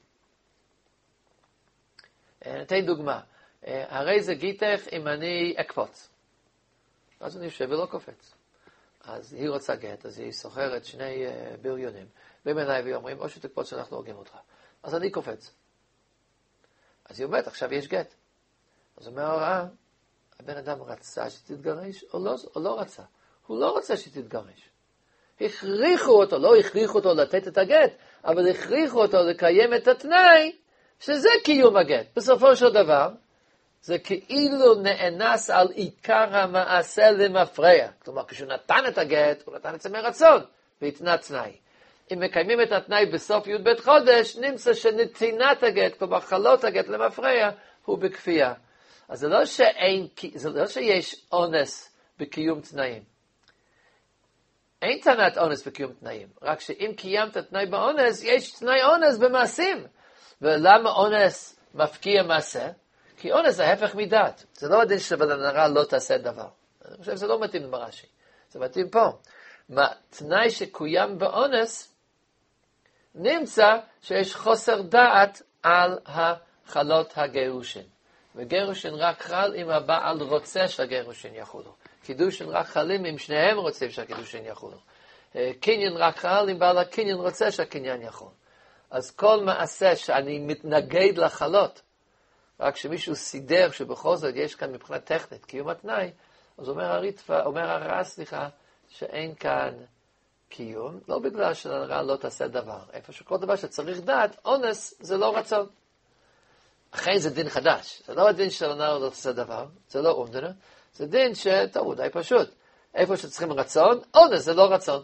נתן דוגמה. הרי זה גיתך אם אני אקפוץ. אז אני יושב ולא קופץ. אז היא רוצה גט, אז היא סוחרת שני uh, בריונים. באים אליי ואומרים, או שתקפוץ שאנחנו הורגים אותך. אז אני קופץ. אז היא אומרת, עכשיו יש גט. אז אומר הרעה, הבן אדם רצה שתתגרש או לא, או לא רצה. הוא לא רוצה שתתגרש. הכריחו אותו, לא הכריחו אותו לתת את הגט, אבל הכריחו אותו לקיים את התנאי, שזה קיום הגט. בסופו של דבר, זה כאילו נאנס על עיקר המעשה למפרע. כלומר, כשהוא נתן את הגט, הוא נתן את זה מרצון, והתנה תנאי. אם מקיימים את התנאי בסוף י' בית חודש, נמצא שנתינת הגט, כלומר חלות הגט למפרע, הוא בכפייה. אז זה לא שאין, זה לא שיש אונס בקיום תנאים. אין טענת אונס בקיום תנאים. רק שאם קיימת תנאי באונס, יש תנאי אונס במעשים. ולמה אונס מפקיע מעשה? כי אונס זה ההפך מדעת. זה לא הדין שבנערה לא תעשה דבר. אני חושב שזה לא מתאים ברש"י. זה מתאים פה. מה, תנאי שקוים באונס, נמצא שיש חוסר דעת על החלות הגירושין. וגירושין רק חל אם הבעל רוצה שהגירושין יחולו. קידושין רק חלים אם שניהם רוצים שהקידושין יחולו. קניין רק חל אם בעל הקניין רוצה שהקניין יחול. אז כל מעשה שאני מתנגד לחלות, רק שמישהו סידר שבכל זאת יש כאן מבחינה טכנית קיום התנאי, אז אומר הריטווה, אומר הרעה, סליחה, שאין כאן קיום, לא בגלל שהרעה לא תעשה דבר, איפה שכל דבר שצריך דעת, אונס זה לא רצון. אכן זה דין חדש, זה לא הדין שהרעה לא תעשה דבר, זה לא אומדנה, זה דין שטוב, הוא די פשוט. איפה שצריכים רצון, אונס זה לא רצון.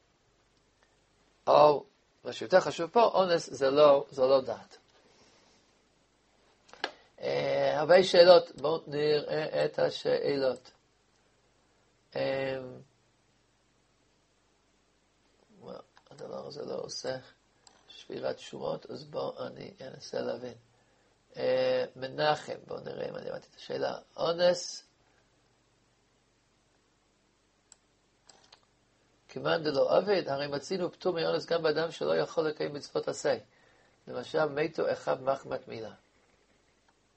או, מה שיותר חשוב פה, אונס זה לא, זה לא דעת. Uh, הרבה שאלות, בואו נראה את השאלות. Um, well, הדבר הזה לא עושה שבירת שורות, אז בואו אני אנסה להבין. Uh, מנחם, בואו נראה אם אני הבנתי את השאלה. אונס, כמאן דלא עבד, הרי מצינו פטור מאונס גם באדם שלא יכול לקיים מצוות עשה. למשל, מתו אחד מחמת מילה.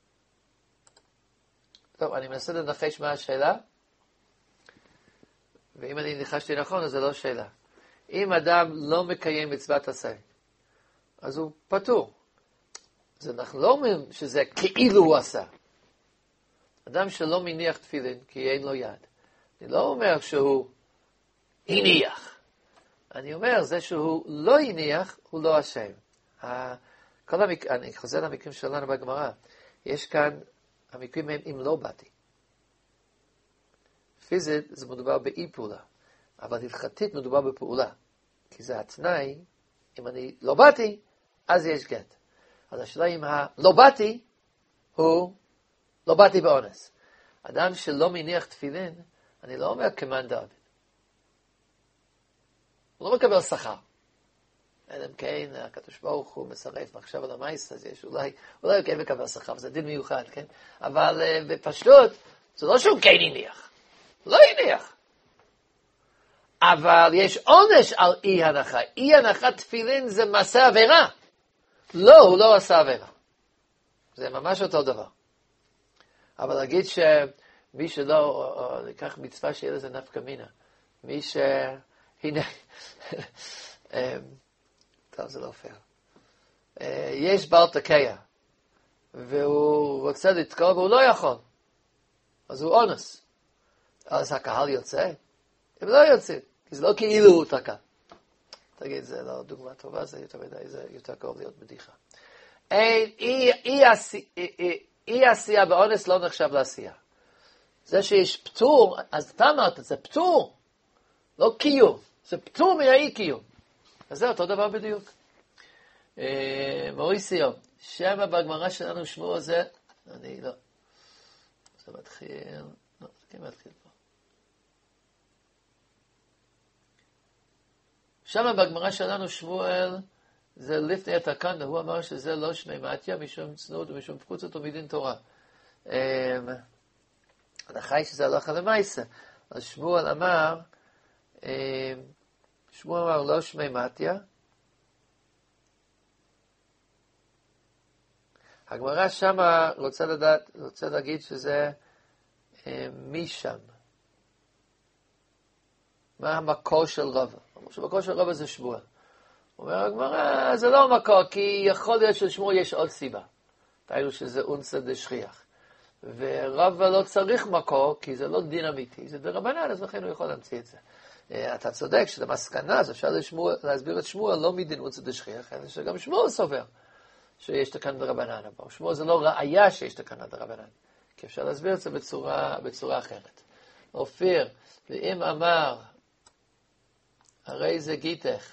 טוב, אני מנסה לנחש מה השאלה, ואם אני ניחשתי נכון, אז זה לא שאלה. אם אדם לא מקיים מצוות עשה, אז הוא פטור. זה אנחנו לא אומרים שזה כאילו הוא עשה. אדם שלא מניח תפילין, כי אין לו יד. אני לא אומר שהוא הניח. אני אומר, זה שהוא לא הניח, הוא לא אשם. כל המק... אני חוזר למקרים שלנו בגמרא. יש כאן, המקרים הם אם לא באתי. פיזית זה מדובר באי פעולה, אבל הלכתית מדובר בפעולה. כי זה התנאי, אם אני לא באתי, אז יש גט. אז השאלה אם הלא באתי, הוא לא באתי באונס. אדם שלא מניח תפילין, אני לא אומר כמן דוד. הוא לא מקבל שכר. אלא אם כן, הקדוש ברוך הוא מסרף מחשב על המייס, אז יש אולי, אולי הוא כן מקבל שכר, זה דין מיוחד, כן? אבל uh, בפשטות, זה לא שהוא כן הניח. לא הניח. אבל יש עונש על אי הנחה. אי הנחת תפילין זה מעשה עבירה. לא, הוא לא עשה עבירה. זה ממש אותו דבר. אבל להגיד שמי שלא, או, או, ניקח מצווה שיהיה לזה נפקא מינה. מי ש... הנה, טוב, זה לא פייר. יש בעל תקיה, והוא רוצה לתקוע והוא לא יכול. אז הוא אונס. אז הקהל יוצא? הם לא יוצאים, כי זה לא כאילו הוא תקע. תגיד, זה לא דוגמה טובה, זה יותר מדי, זה יותר קרוב להיות בדיחה. אין, אי, אי, אי, אי, אי עשייה באונס לא נחשב לעשייה. זה שיש פטור, אז אתה אמרת, זה פטור, לא קיום. זה פטור מהאי קיום. אז זה אותו דבר בדיוק. מוריסיו, שם בגמרא שלנו שמו הזה, אני לא, זה מתחיל, לא, זה כן מתחיל פה. שם בגמרא שלנו שמואל, זה לפני התקנה, הוא אמר שזה לא שמי מתיה, משום צנות ומשום פחוצות ומדין תורה. הנחי שזה הלכה למעשה. אז שמואל אמר, שמואל אמר לא שמי מתיה. הגמרא שמה רוצה לדעת, רוצה להגיד שזה משם. מה המקור של רבא? המקור של רבא זה שמואל. הוא אומר, הגמרא, זה לא המקור, כי יכול להיות שלשמואל יש עוד סיבה. תראו שזה אונסא דשכיח. ורבא לא צריך מקור, כי זה לא דין אמיתי, זה דרבנן, אז לכן הוא יכול להמציא את זה. אתה צודק שלמסקנה, אז אפשר לשמואל, להסביר את שמואל לא מדין אונסא דשכיח, אלא שגם שמואל סובר שיש תקנה דרבנן. אבל שמואל זה לא ראיה שיש תקנה דרבנן, כי אפשר להסביר את זה בצורה, בצורה אחרת. אופיר, ואם אמר, הרי זה גיתך,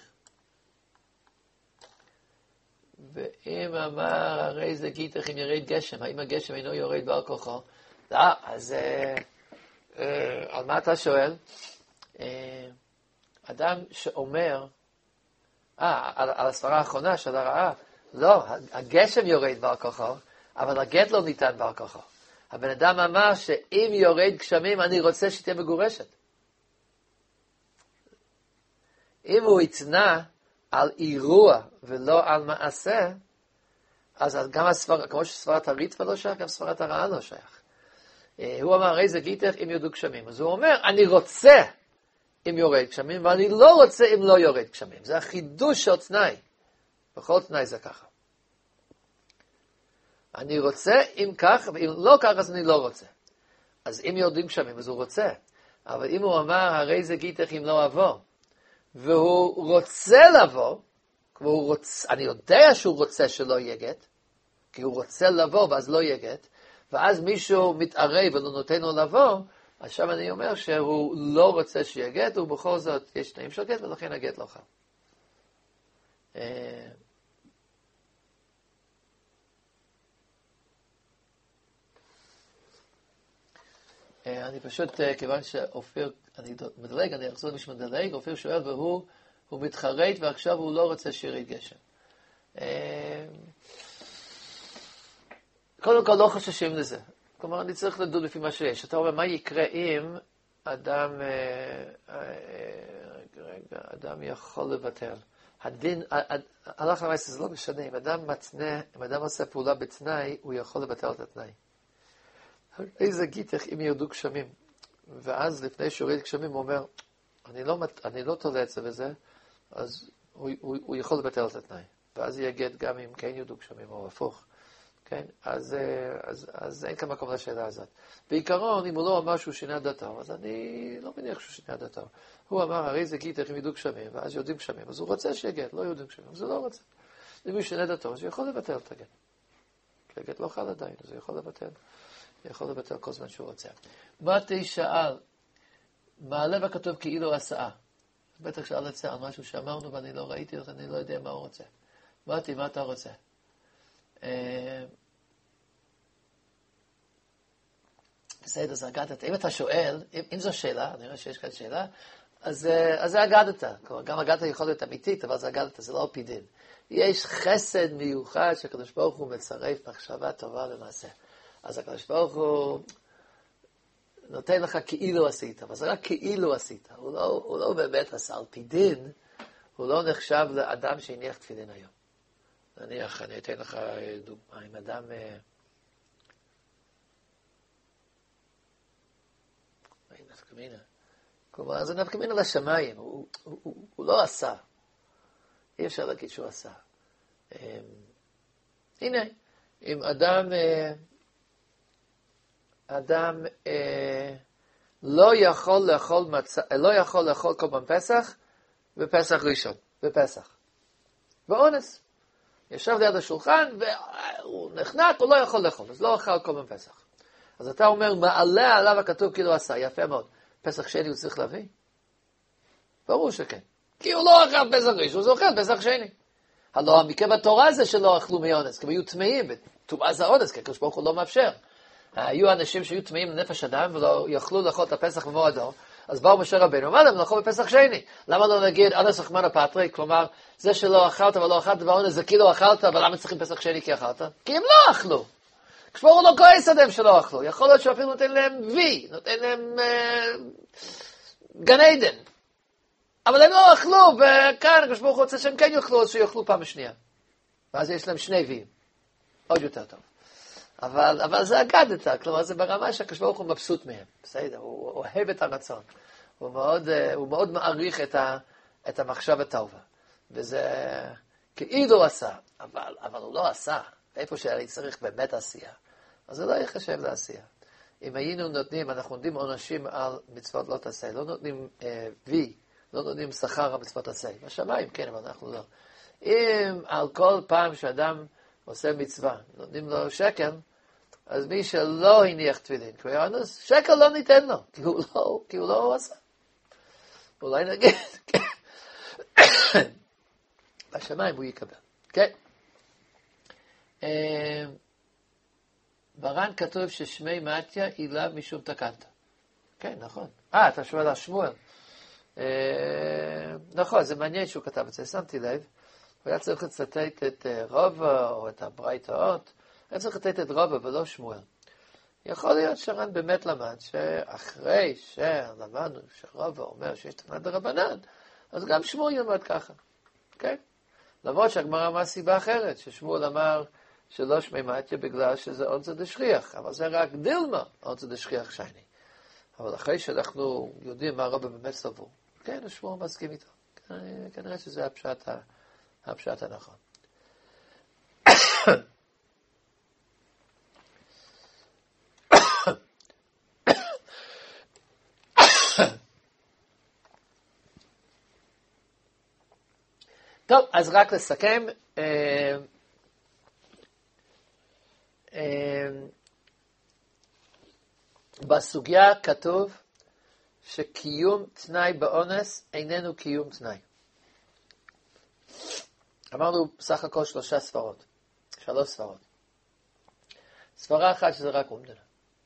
ואם אמר, הרי זה גיתך אם ירד גשם, האם הגשם אינו יורד בעל כוחו? לא, אז אה, אה, על מה אתה שואל? אה, אדם שאומר, אה, על, על הסברה האחרונה של הרעה, לא, הגשם יורד בעל כוחו, אבל הגט לא ניתן בעל כוחו. הבן אדם אמר שאם יורד גשמים, אני רוצה שתהיה מגורשת. אם הוא יתנה על אירוע ולא על מעשה, אז גם הסבר, כמו שסברת הריטווה לא שייך, גם סברת הרעה לא שייך. הוא אמר, הרי זה גיתך אם יורדו גשמים. אז הוא אומר, אני רוצה אם יורד גשמים, ואני לא רוצה אם לא יורד גשמים. זה החידוש של תנאי. בכל תנאי זה ככה. אני רוצה אם כך, ואם לא כך, אז אני לא רוצה. אז אם יורדים גשמים, אז הוא רוצה. אבל אם הוא אמר, הרי זה גיתך אם לא אבוא, והוא רוצה לבוא, והוא רוצ... אני יודע שהוא רוצה שלא יהיה גט, כי הוא רוצה לבוא ואז לא יהיה גט, ואז מישהו מתערב ולא נותן לו לבוא, אז שם אני אומר שהוא לא רוצה שיהיה גט, ובכל זאת יש תנאים של גט, ולכן הגט לא חל. אני פשוט, כיוון שאופיר, אני מדלג, אני אחזור למי שמדלג, אופיר שואל, והוא הוא מתחרט, ועכשיו הוא לא רוצה שירד גשם. קודם כל לא חוששים לזה. כלומר, אני צריך לדון לפי מה שיש. אתה אומר, מה יקרה אם אדם, רגע, אדם יכול לבטל? הדין, הלך למעשה, זה לא משנה. אם אדם מתנה, אם אדם עושה פעולה בתנאי, הוא יכול לבטל את התנאי. איזה גיתך אם ירדו גשמים. ואז לפני שיורד גשמים הוא אומר, אני לא, אני לא תולה את זה בזה, אז הוא, הוא, הוא יכול לבטל את התנאי. ואז יהיה גט גם אם כן יודו גשמים או הפוך. כן? אז, אז, אז אין כאן מקום לשאלה הזאת. בעיקרון, אם הוא לא אמר שהוא שינה דתו, אז אני לא מניח שהוא שינה דתו. הוא אמר, הרי זה גיט, איך הם ידעו גשמים, ואז יודעים גשמים. אז הוא רוצה שיהיה גט, לא יודעים גשמים, אז הוא לא רוצה. אם הוא שינה דתו, אז הוא יכול לבטל את הגט. כי הגט לא חל עדיין, אז הוא יכול לבטל. הוא יכול לבטל כל זמן שהוא רוצה. מתי שאל, מעלה בכתוב כאילו הסעה. בטח שאל את זה על משהו שאמרנו ואני לא ראיתי, אז אני לא יודע מה הוא רוצה. מתי, מה אתה רוצה? בסדר, זה אגדת. אם אתה שואל, אם, אם זו שאלה, אני רואה שיש כאן שאלה, אז, אז זה אגדת. גם אגדת יכול להיות אמיתית, אבל זה אגדת, זה לא על פי דין. יש חסד מיוחד שהקדוש ברוך הוא מצרף מחשבה טובה למעשה. אז הקדוש ברוך הוא נותן לך כאילו עשית, אבל זה רק כאילו עשית. הוא לא, הוא לא באמת עשה על פי דין, הוא לא נחשב לאדם שהניח תפילין היום. נניח, אני אתן לך דוגמה, אם אדם... נפקמינה. כלומר, זה נפקמינה לשמיים, הוא, הוא, הוא, הוא לא עשה. אי אפשר להגיד שהוא עשה. הנה, אם אדם... אדם לא יכול לאכול מצה, לא יכול לאכול קורבן פסח בפסח ראשון, בפסח. באונס. ישב ליד השולחן, והוא נחנק, הוא לא יכול לאכול, אז לא אכל קורבן פסח. אז אתה אומר, מעלה עליו הכתוב כאילו עשה, יפה מאוד. פסח שני הוא צריך להביא? ברור שכן. כי הוא לא אכל פסח ראשון, הוא אוכל פסח שני. הלא המקרה בתורה זה שלא אכלו מאונס, כי הם היו טמאים, וטומאה זה אונס, כי הקדוש ברוך הוא לא מאפשר. היו אנשים שהיו טמאים לנפש אדם, ולא יכלו לאכול את הפסח במועדו, אז באו משה רבנו, מה להם לאכול בפסח שני? למה לא נגיד, אנס רחמנא פטרי, כלומר, זה שלא אכלת ולא אכלת באונס, זה כאילו אכלת, אבל למה צריכים פסח שני כי אכלת? כי הם לא אכלו. כשבור הוא לא כועס עליהם שלא אכלו. יכול להיות שאפילו נותן להם וי, נותן להם אה, גן עדן. אבל הם לא אכלו, וכאן כשבור הוא רוצה שהם כן יאכלו, אז שיאכלו פעם השנייה. ואז יש להם שני ויים. עוד יותר טוב. אבל, אבל זה אגדת, כלומר זה ברמה שהקדוש הוא מבסוט מהם. בסדר, הוא אוהב את הרצון. הוא מאוד, הוא מאוד מעריך את, ה, את המחשב הטובה. וזה כאילו עשה, אבל, אבל הוא לא עשה. איפה שאני צריך באמת עשייה. אז זה לא יחשב לעשייה. אם היינו נותנים, אנחנו נותנים עונשים על מצוות לא תעשה, לא נותנים אה, וי, לא נותנים שכר על מצוות תעשה. בשמיים, כן, אבל אנחנו לא. אם על כל פעם שאדם עושה מצווה, נותנים לו שקל, אז מי שלא הניח תפילין, קריאנוס, שקל לא ניתן לו, כי הוא לא, כי הוא לא עשה. אולי נגיד, בשמיים הוא יקבל. כן. ברן כתוב ששמי מתיה אילה משום תקנת. כן, נכון. אה, אתה שואל על שמואל. נכון, זה מעניין שהוא כתב את זה, שמתי לב. הוא היה צריך לצטט את רובע או את הברייתאות, היה צריך לצטט את רובע ולא שמואל. יכול להיות שרן באמת למד שאחרי שלמדנו שרובע אומר שיש תקנת דרבנן, אז גם שמואל ילמד ככה. כן? למרות שהגמרא אמרה סיבה אחרת, ששמואל אמר שלא שמי מתיה בגלל שזה עונצה דשכיח, אבל זה רק דילמה, עונצה דשכיח שייני. אבל אחרי שאנחנו יודעים מה רובע באמת סבור, כן, שמואל מסכים איתו. כנראה שזה הפשט ה... הפשט הנכון. טוב, אז רק לסכם. אה, אה, בסוגיה כתוב שקיום תנאי באונס איננו קיום תנאי. אמרנו בסך הכל שלושה ספרות, שלוש ספרות. ספרה אחת שזה רק אומדנה.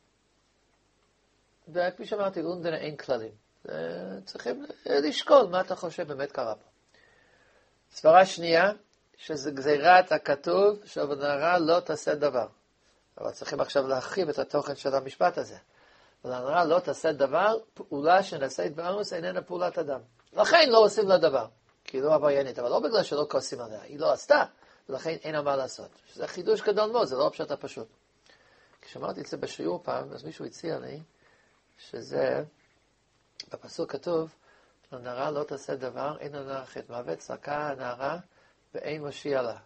וכפי שאמרתי, אומדנה אין כללים. צריכים לשקול מה אתה חושב באמת קרה פה. ספרה שנייה, שזה גזירת הכתוב, שהנערה לא תעשה דבר. אבל צריכים עכשיו להרחיב את התוכן של המשפט הזה. הנערה לא תעשה דבר, פעולה שנעשית באונס איננה פעולת אדם. לכן לא עושים לה דבר. כי היא לא עבריינית, אבל לא בגלל שלא כועסים עליה, היא לא עשתה, ולכן אין לה מה לעשות. שזה חידוש גדול מאוד, זה לא פשוט הפשוט. כשאמרתי את זה בשיעור פעם, אז מישהו הציע לי, שזה, בפסוק כתוב, הנערה לא תעשה דבר, אין הנערה חטא מוות, צעקה הנערה ואין מושיע לה.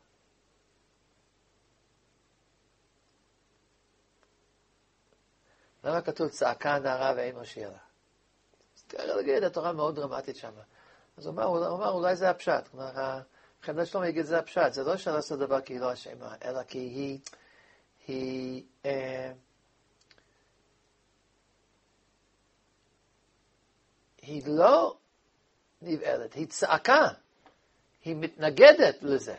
למה כתוב צעקה הנערה ואין מושיע לה? אז ככה להגיד, התורה מאוד דרמטית שם. אז הוא אמר, הוא אמר אולי זה הפשט. כלומר, חמדת שלום יגיד זה הפשט. זה לא אפשר לעשות דבר כי היא לא אשמה, אלא כי היא, היא, אה, היא לא נבעלת, היא צעקה. היא מתנגדת לזה.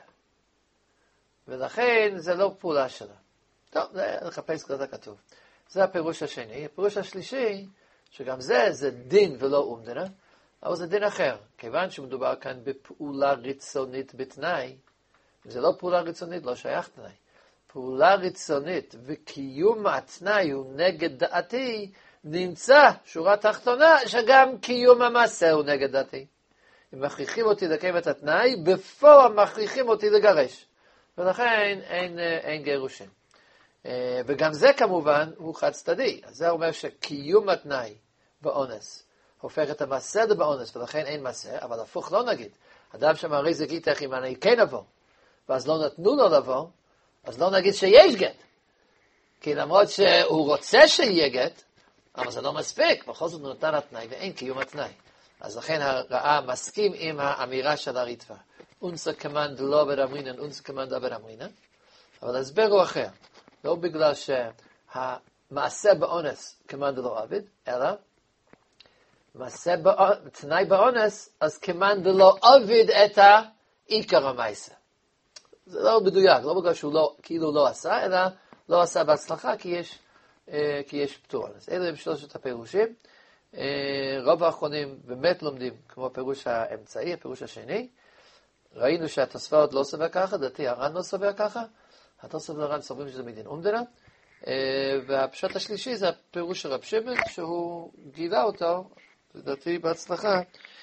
ולכן זה לא פעולה שלה. טוב, זה לחפש כזה כתוב. זה הפירוש השני. הפירוש השלישי, שגם זה, זה דין ולא אומדנה, אבל זה דין אחר. כיוון שמדובר כאן בפעולה רצונית בתנאי, אם זה לא פעולה רצונית, לא שייך תנאי. פעולה רצונית וקיום התנאי הוא נגד דעתי, נמצא שורה תחתונה שגם קיום המעשה הוא נגד דעתי. אם מכריחים אותי לקיים את התנאי, בפועל מכריחים אותי לגרש. ולכן אין, אין גירושים. וגם זה כמובן הוא חד צדדי. אז זה אומר שקיום התנאי באונס הופך את המעשה באונס, ולכן אין מעשה, אבל הפוך לא נגיד. אדם שמרי זה גיתך אם אני כן אבוא, ואז לא נתנו לו לבוא, אז לא נגיד שיש גט. כי למרות שהוא רוצה שיהיה גט, אבל זה לא מספיק, בכל זאת הוא נתן התנאי ואין קיום התנאי. אז לכן הרעה מסכים עם האמירה של הריטב"א. אונסה כמאן דלא עבר אמרינן, אונסה כמאן דעבר אמרינן. אבל ההסבר הוא אחר. לא בגלל שהמעשה באונס כמאן דלא עבד, אלא מעשה תנאי באונס, אז כמאן דלא עבד את העיקר המעשה. זה לא מדויק, לא בגלל שהוא לא, כאילו לא עשה, אלא לא עשה בהצלחה כי יש, כי יש פטור. אז אלה הם שלושת הפירושים. רוב האחרונים באמת לומדים כמו הפירוש האמצעי, הפירוש השני. ראינו שהתוספות לא סובר ככה, דעתי הר"ן לא סובר ככה, התוספות והר"ן סוברים שזה מדין אומדנה, והפשט השלישי זה הפירוש של רב שמעון, שהוא גילה אותו, לדעתי בהצלחה,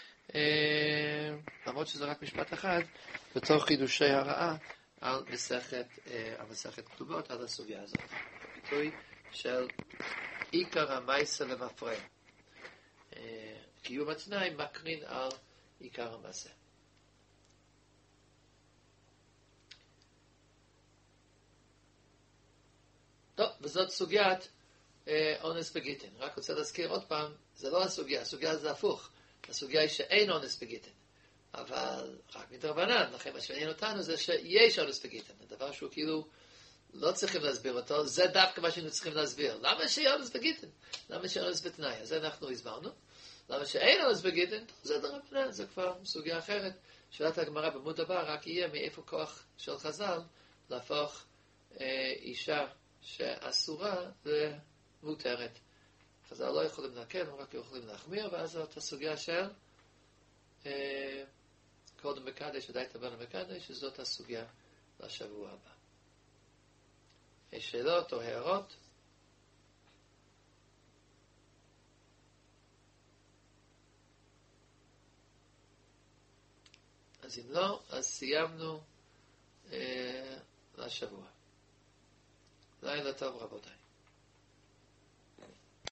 למרות שזה רק משפט אחד, בתור חידושי הרעה על מסכת, על מסכת כתובות, על הסוגיה הזאת. הביטוי של עיקר המעשה למפרע. קיום התנאי מקרין על עיקר המעשה. טוב, וזאת סוגיית אה, אונס בגיטין. רק רוצה להזכיר עוד פעם, זה לא הסוגיה, הסוגיה זה הפוך. הסוגיה היא שאין אונס בגיטין. אבל רק מדרבנן, לכן מה שעניין אותנו זה שיש אונס בגיטין. הדבר שהוא כאילו לא צריכים להסביר אותו, זה דווקא מה שאנחנו צריכים להסביר. למה שיהיה אונס בגיטין? למה שיהיה אונס בתנאי? אז זה אנחנו הסברנו. למה שאין אונס בגיטין? זה דרבנן, זה כבר סוגיה אחרת. שאלת הגמרא בעמוד הבא רק יהיה מאיפה כוח של חז"ל להפוך אה, אישה שאסורה ומותרת. חז"ל לא יכולים להקל, הם רק יכולים להחמיר, ואז זאת הסוגיה של אה, קודם מקדש, עדיין תבן המקדש, שזאת הסוגיה לשבוע הבא. יש שאלות או הערות? אז אם לא, אז סיימנו אה, לשבוע. לילה טוב רבותיי.